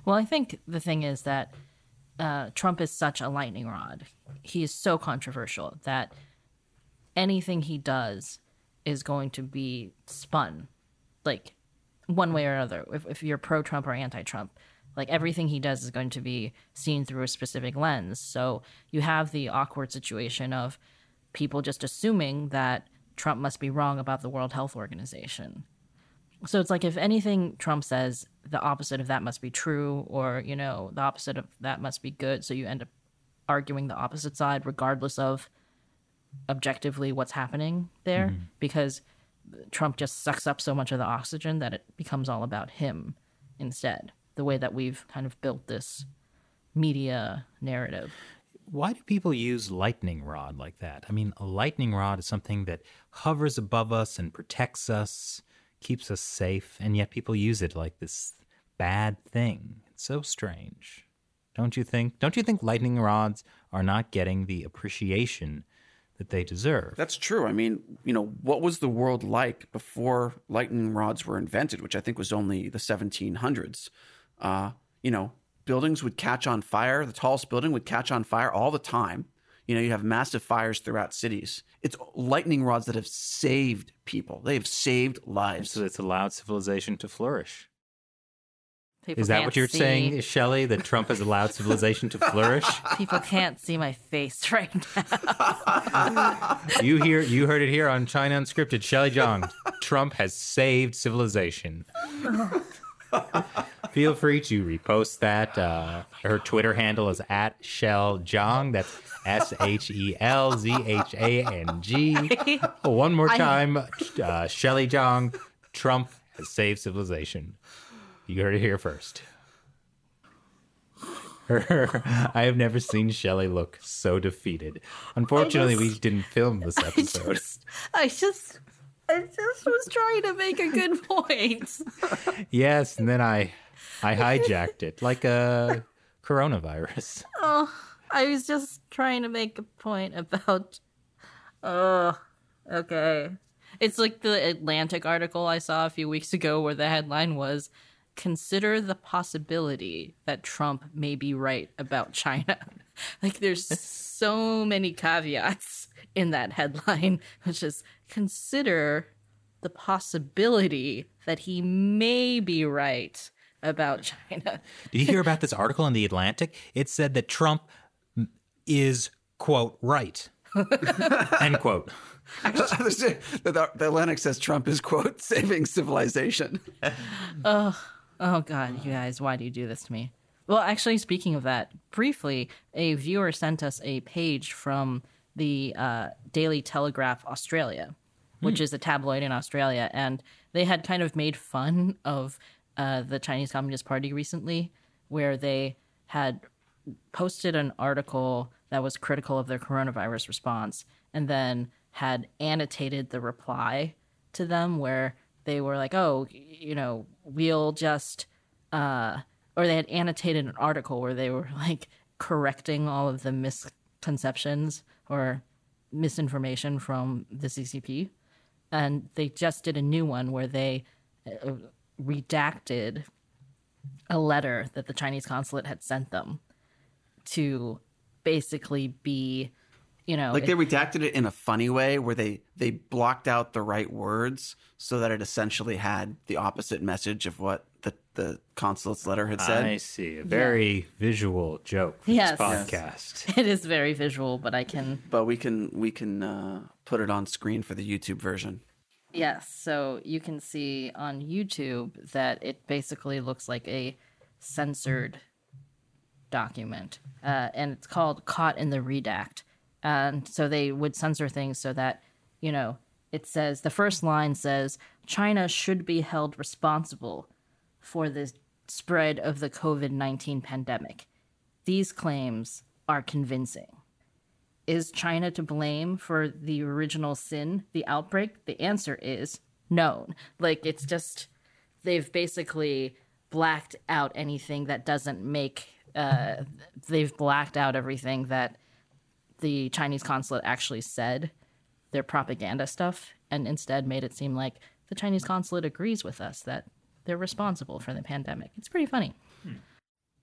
Well, I think the thing is that uh, Trump is such a lightning rod. He is so controversial that anything he does is going to be spun, like, one way or another. If, if you're pro-Trump or anti-Trump, like, everything he does is going to be seen through a specific lens. So you have the awkward situation of people just assuming that Trump must be wrong about the World Health Organization. So it's like, if anything Trump says, the opposite of that must be true, or, you know, the opposite of that must be good. So you end up arguing the opposite side regardless of objectively what's happening there, mm-hmm. because Trump just sucks up so much of the oxygen that it becomes all about him instead, the way that we've kind of built this media narrative. Why do people use lightning rod like that? I mean, a lightning rod is something that hovers above us and protects us, keeps us safe, and yet people use it like this bad thing. It's so strange. Don't you think? Don't you think lightning rods are not getting the appreciation that they deserve? That's true. I mean, you know, what was the world like before lightning rods were invented, which I think was only the seventeen hundreds? Uh, you know, buildings would catch on fire. The tallest building would catch on fire all the time. You know, you have massive fires throughout cities. It's lightning rods that have saved people. They have saved lives. So it's allowed civilization to flourish. People Is that what you're see... saying, Shelley, that Trump has allowed civilization to flourish? People can't see my face right now. you hear, you heard it here on China Unscripted. Shelley Zhang, Trump has saved civilization. Feel free to repost that. Uh, her Twitter handle is at Shell Zhang. That's S H E L Z H A N G. One more time, uh, Shelley Zhang, Trump has saved civilization. You heard it here first. I have never seen Shelley look so defeated. Unfortunately, just, we didn't film this episode. I just, I just, I just was trying to make a good point. Yes, and then I, I hijacked it like a coronavirus. Oh, I was just trying to make a point about. Oh, okay. It's like the Atlantic article I saw a few weeks ago where the headline was, "Consider the possibility that Trump may be right about China." Like, there's so many caveats in that headline, which is consider the possibility that he may be right about China. Did you hear about this article in The Atlantic? It said that Trump is, quote, right, end quote. Actually, the, the Atlantic says Trump is, quote, saving civilization. Oh, oh, God, you guys, why do you do this to me? Well, actually, speaking of that, briefly, a viewer sent us a page from the uh, Daily Telegraph Australia, which mm. is a tabloid in Australia, and they had kind of made fun of uh, the Chinese Communist Party recently, where they had posted an article that was critical of their coronavirus response, and then had annotated the reply to them where they were like, oh, you know, we'll just, uh, or they had annotated an article where they were like correcting all of the misconceptions or misinformation from the C C P. And they just did a new one where they uh, redacted a letter that the Chinese consulate had sent them to basically be, you know, like it, they redacted it in a funny way where they, they blocked out the right words so that it essentially had the opposite message of what the, the consulate's letter had said. I see. A very yeah. visual joke for yes. this podcast. Yes. It is very visual, but I can... But we can, we can uh, put it on screen for the YouTube version. Yes. So you can see on YouTube that it basically looks like a censored document. Uh, and it's called Caught in the Redact. And so they would censor things so that, you know, it says, the first line says, China should be held responsible for the spread of the covid nineteen pandemic. These claims are convincing. Is China to blame for the original sin, the outbreak? The answer is no. Like, it's just, they've basically blacked out anything that doesn't make, uh, they've blacked out everything that the Chinese consulate actually said, their propaganda stuff, and instead made it seem like the Chinese consulate agrees with us that they're responsible for the pandemic. It's pretty funny. Hmm.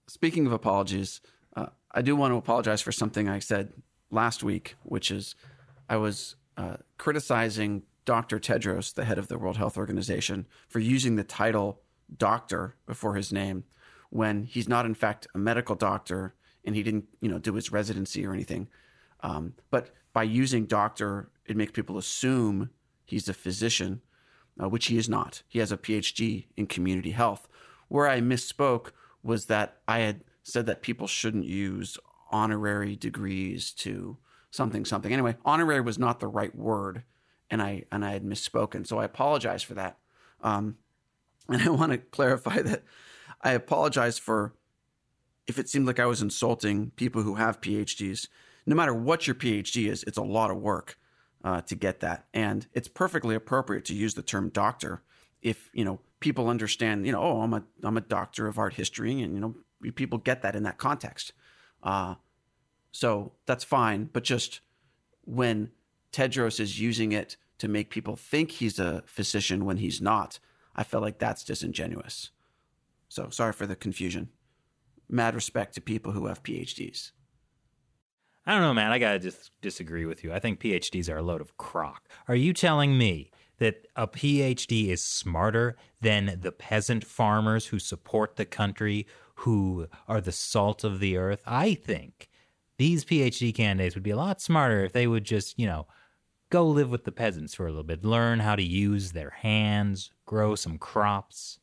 speaking of apologies, uh, I do want to apologize for something I said last week, which is I was uh, criticizing Doctor Tedros, the head of the World Health Organization, for using the title doctor before his name when he's not, in fact, a medical doctor and he didn't, you know, do his residency or anything. Um, but by using doctor, it makes people assume he's a physician, uh, which he is not. He has a P H D in community health. Where I misspoke was that I had said that people shouldn't use honorary degrees to something, something. Anyway, honorary was not the right word, and I and I had misspoken. So I apologize for that. Um, and I want to clarify that I apologize for if it seemed like I was insulting people who have P H Ds. No matter what your P H D is, it's a lot of work uh, to get that. And it's perfectly appropriate to use the term doctor if, you know, people understand, you know, oh, I'm a I'm a doctor of art history, and, you know, people get that in that context. Uh, so that's fine. But just when Tedros is using it to make people think he's a physician when he's not, I felt like that's disingenuous. So sorry for the confusion. Mad respect to people who have P H Ds. I don't know, man. I gotta just disagree with you. I think P H Ds are a load of crock. Are you telling me that a P H D is smarter than the peasant farmers who support the country, who are the salt of the earth? I think these P H D candidates would be a lot smarter if they would just, you know, go live with the peasants for a little bit, learn how to use their hands, grow some crops.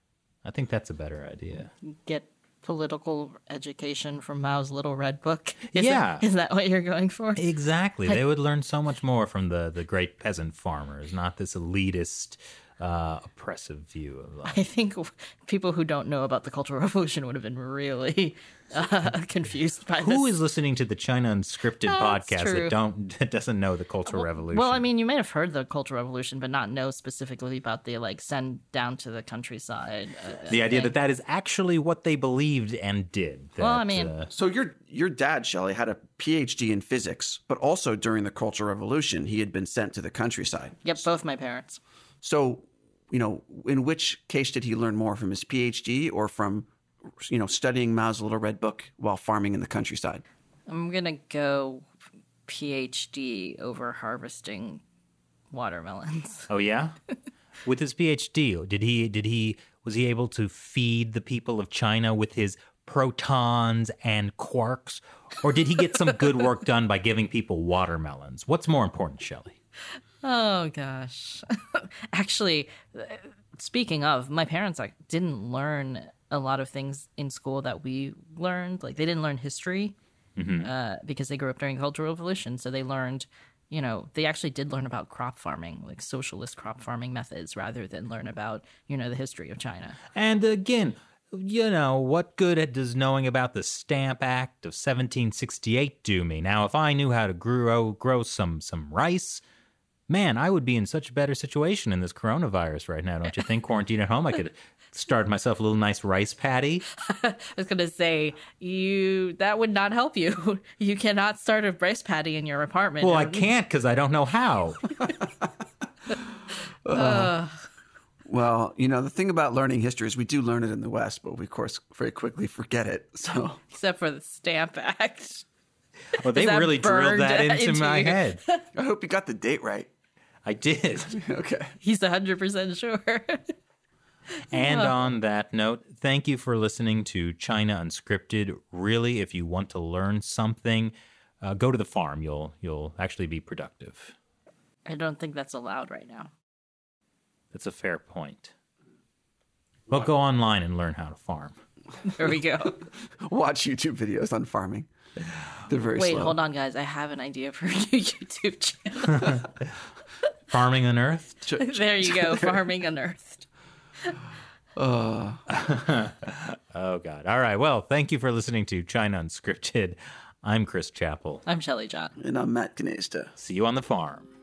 I think that's a better idea. Get political education from Mao's Little Red Book. Is yeah. That, is that what you're going for? Exactly. They would learn so much more from the, the great peasant farmers, not this elitist, uh, oppressive view of life. I think people who don't know about the Cultural Revolution would have been really uh, confused by Who this. is listening to the China Unscripted That's podcast true. that don't that doesn't know the Cultural well, Revolution? Well, I mean, you may have heard the Cultural Revolution, but not know specifically about the, like, send down to the countryside. Uh, the idea thing. that that is actually what they believed and did. That, Well, I mean- uh, So your your dad, Shelley, had a P H D in physics, but also during the Cultural Revolution, he had been sent to the countryside. Yep, both my parents. So, you know, in which case did he learn more, from his P H D or from, you know, studying Mao's Little Red Book while farming in the countryside? I'm going to go P H D over harvesting watermelons. oh yeah, with his P H D, did he did he was he able to feed the people of China with his protons and quarks, or did he get some good work done by giving people watermelons? What's more important, Shelley? Oh, gosh. Actually, speaking of, my parents like, didn't learn a lot of things in school that we learned. Like, they didn't learn history mm-hmm. uh, because they grew up during the Cultural Revolution. So they learned, you know, they actually did learn about crop farming, like socialist crop farming methods, rather than learn about, you know, the history of China. And again, you know, what good does knowing about the Stamp Act of seventeen sixty-eight do me? Now, if I knew how to grow grow some some rice, man, I would be in such a better situation in this coronavirus right now, don't you think? Quarantine at home, I could start myself a little nice rice paddy. I was going to say, you that would not help you. You cannot start a rice paddy in your apartment. Well, I can't because I don't know how. uh, well, you know, the thing about learning history is we do learn it in the West, but we, of course, very quickly forget it. So, except for the Stamp Act. Well, they really drilled that into, into my head. I hope you got the date right. I did. Okay. He's one hundred percent sure. And on that note, thank you for listening to China Unscripted. Really, if you want to learn something, uh, go to the farm. You'll you'll actually be productive. I don't think that's allowed right now. That's a fair point. Well, go online and learn how to farm. There we go. Watch YouTube videos on farming. They're very Wait, slow. hold on, guys. I have an idea for a new YouTube channel. Farming Unearthed? There you go. Farming Unearthed. Uh. Oh, God. All right. Well, thank you for listening to China Unscripted. I'm Chris Chappell. I'm Shelley John. And I'm Matt Gnesta. See you on the farm.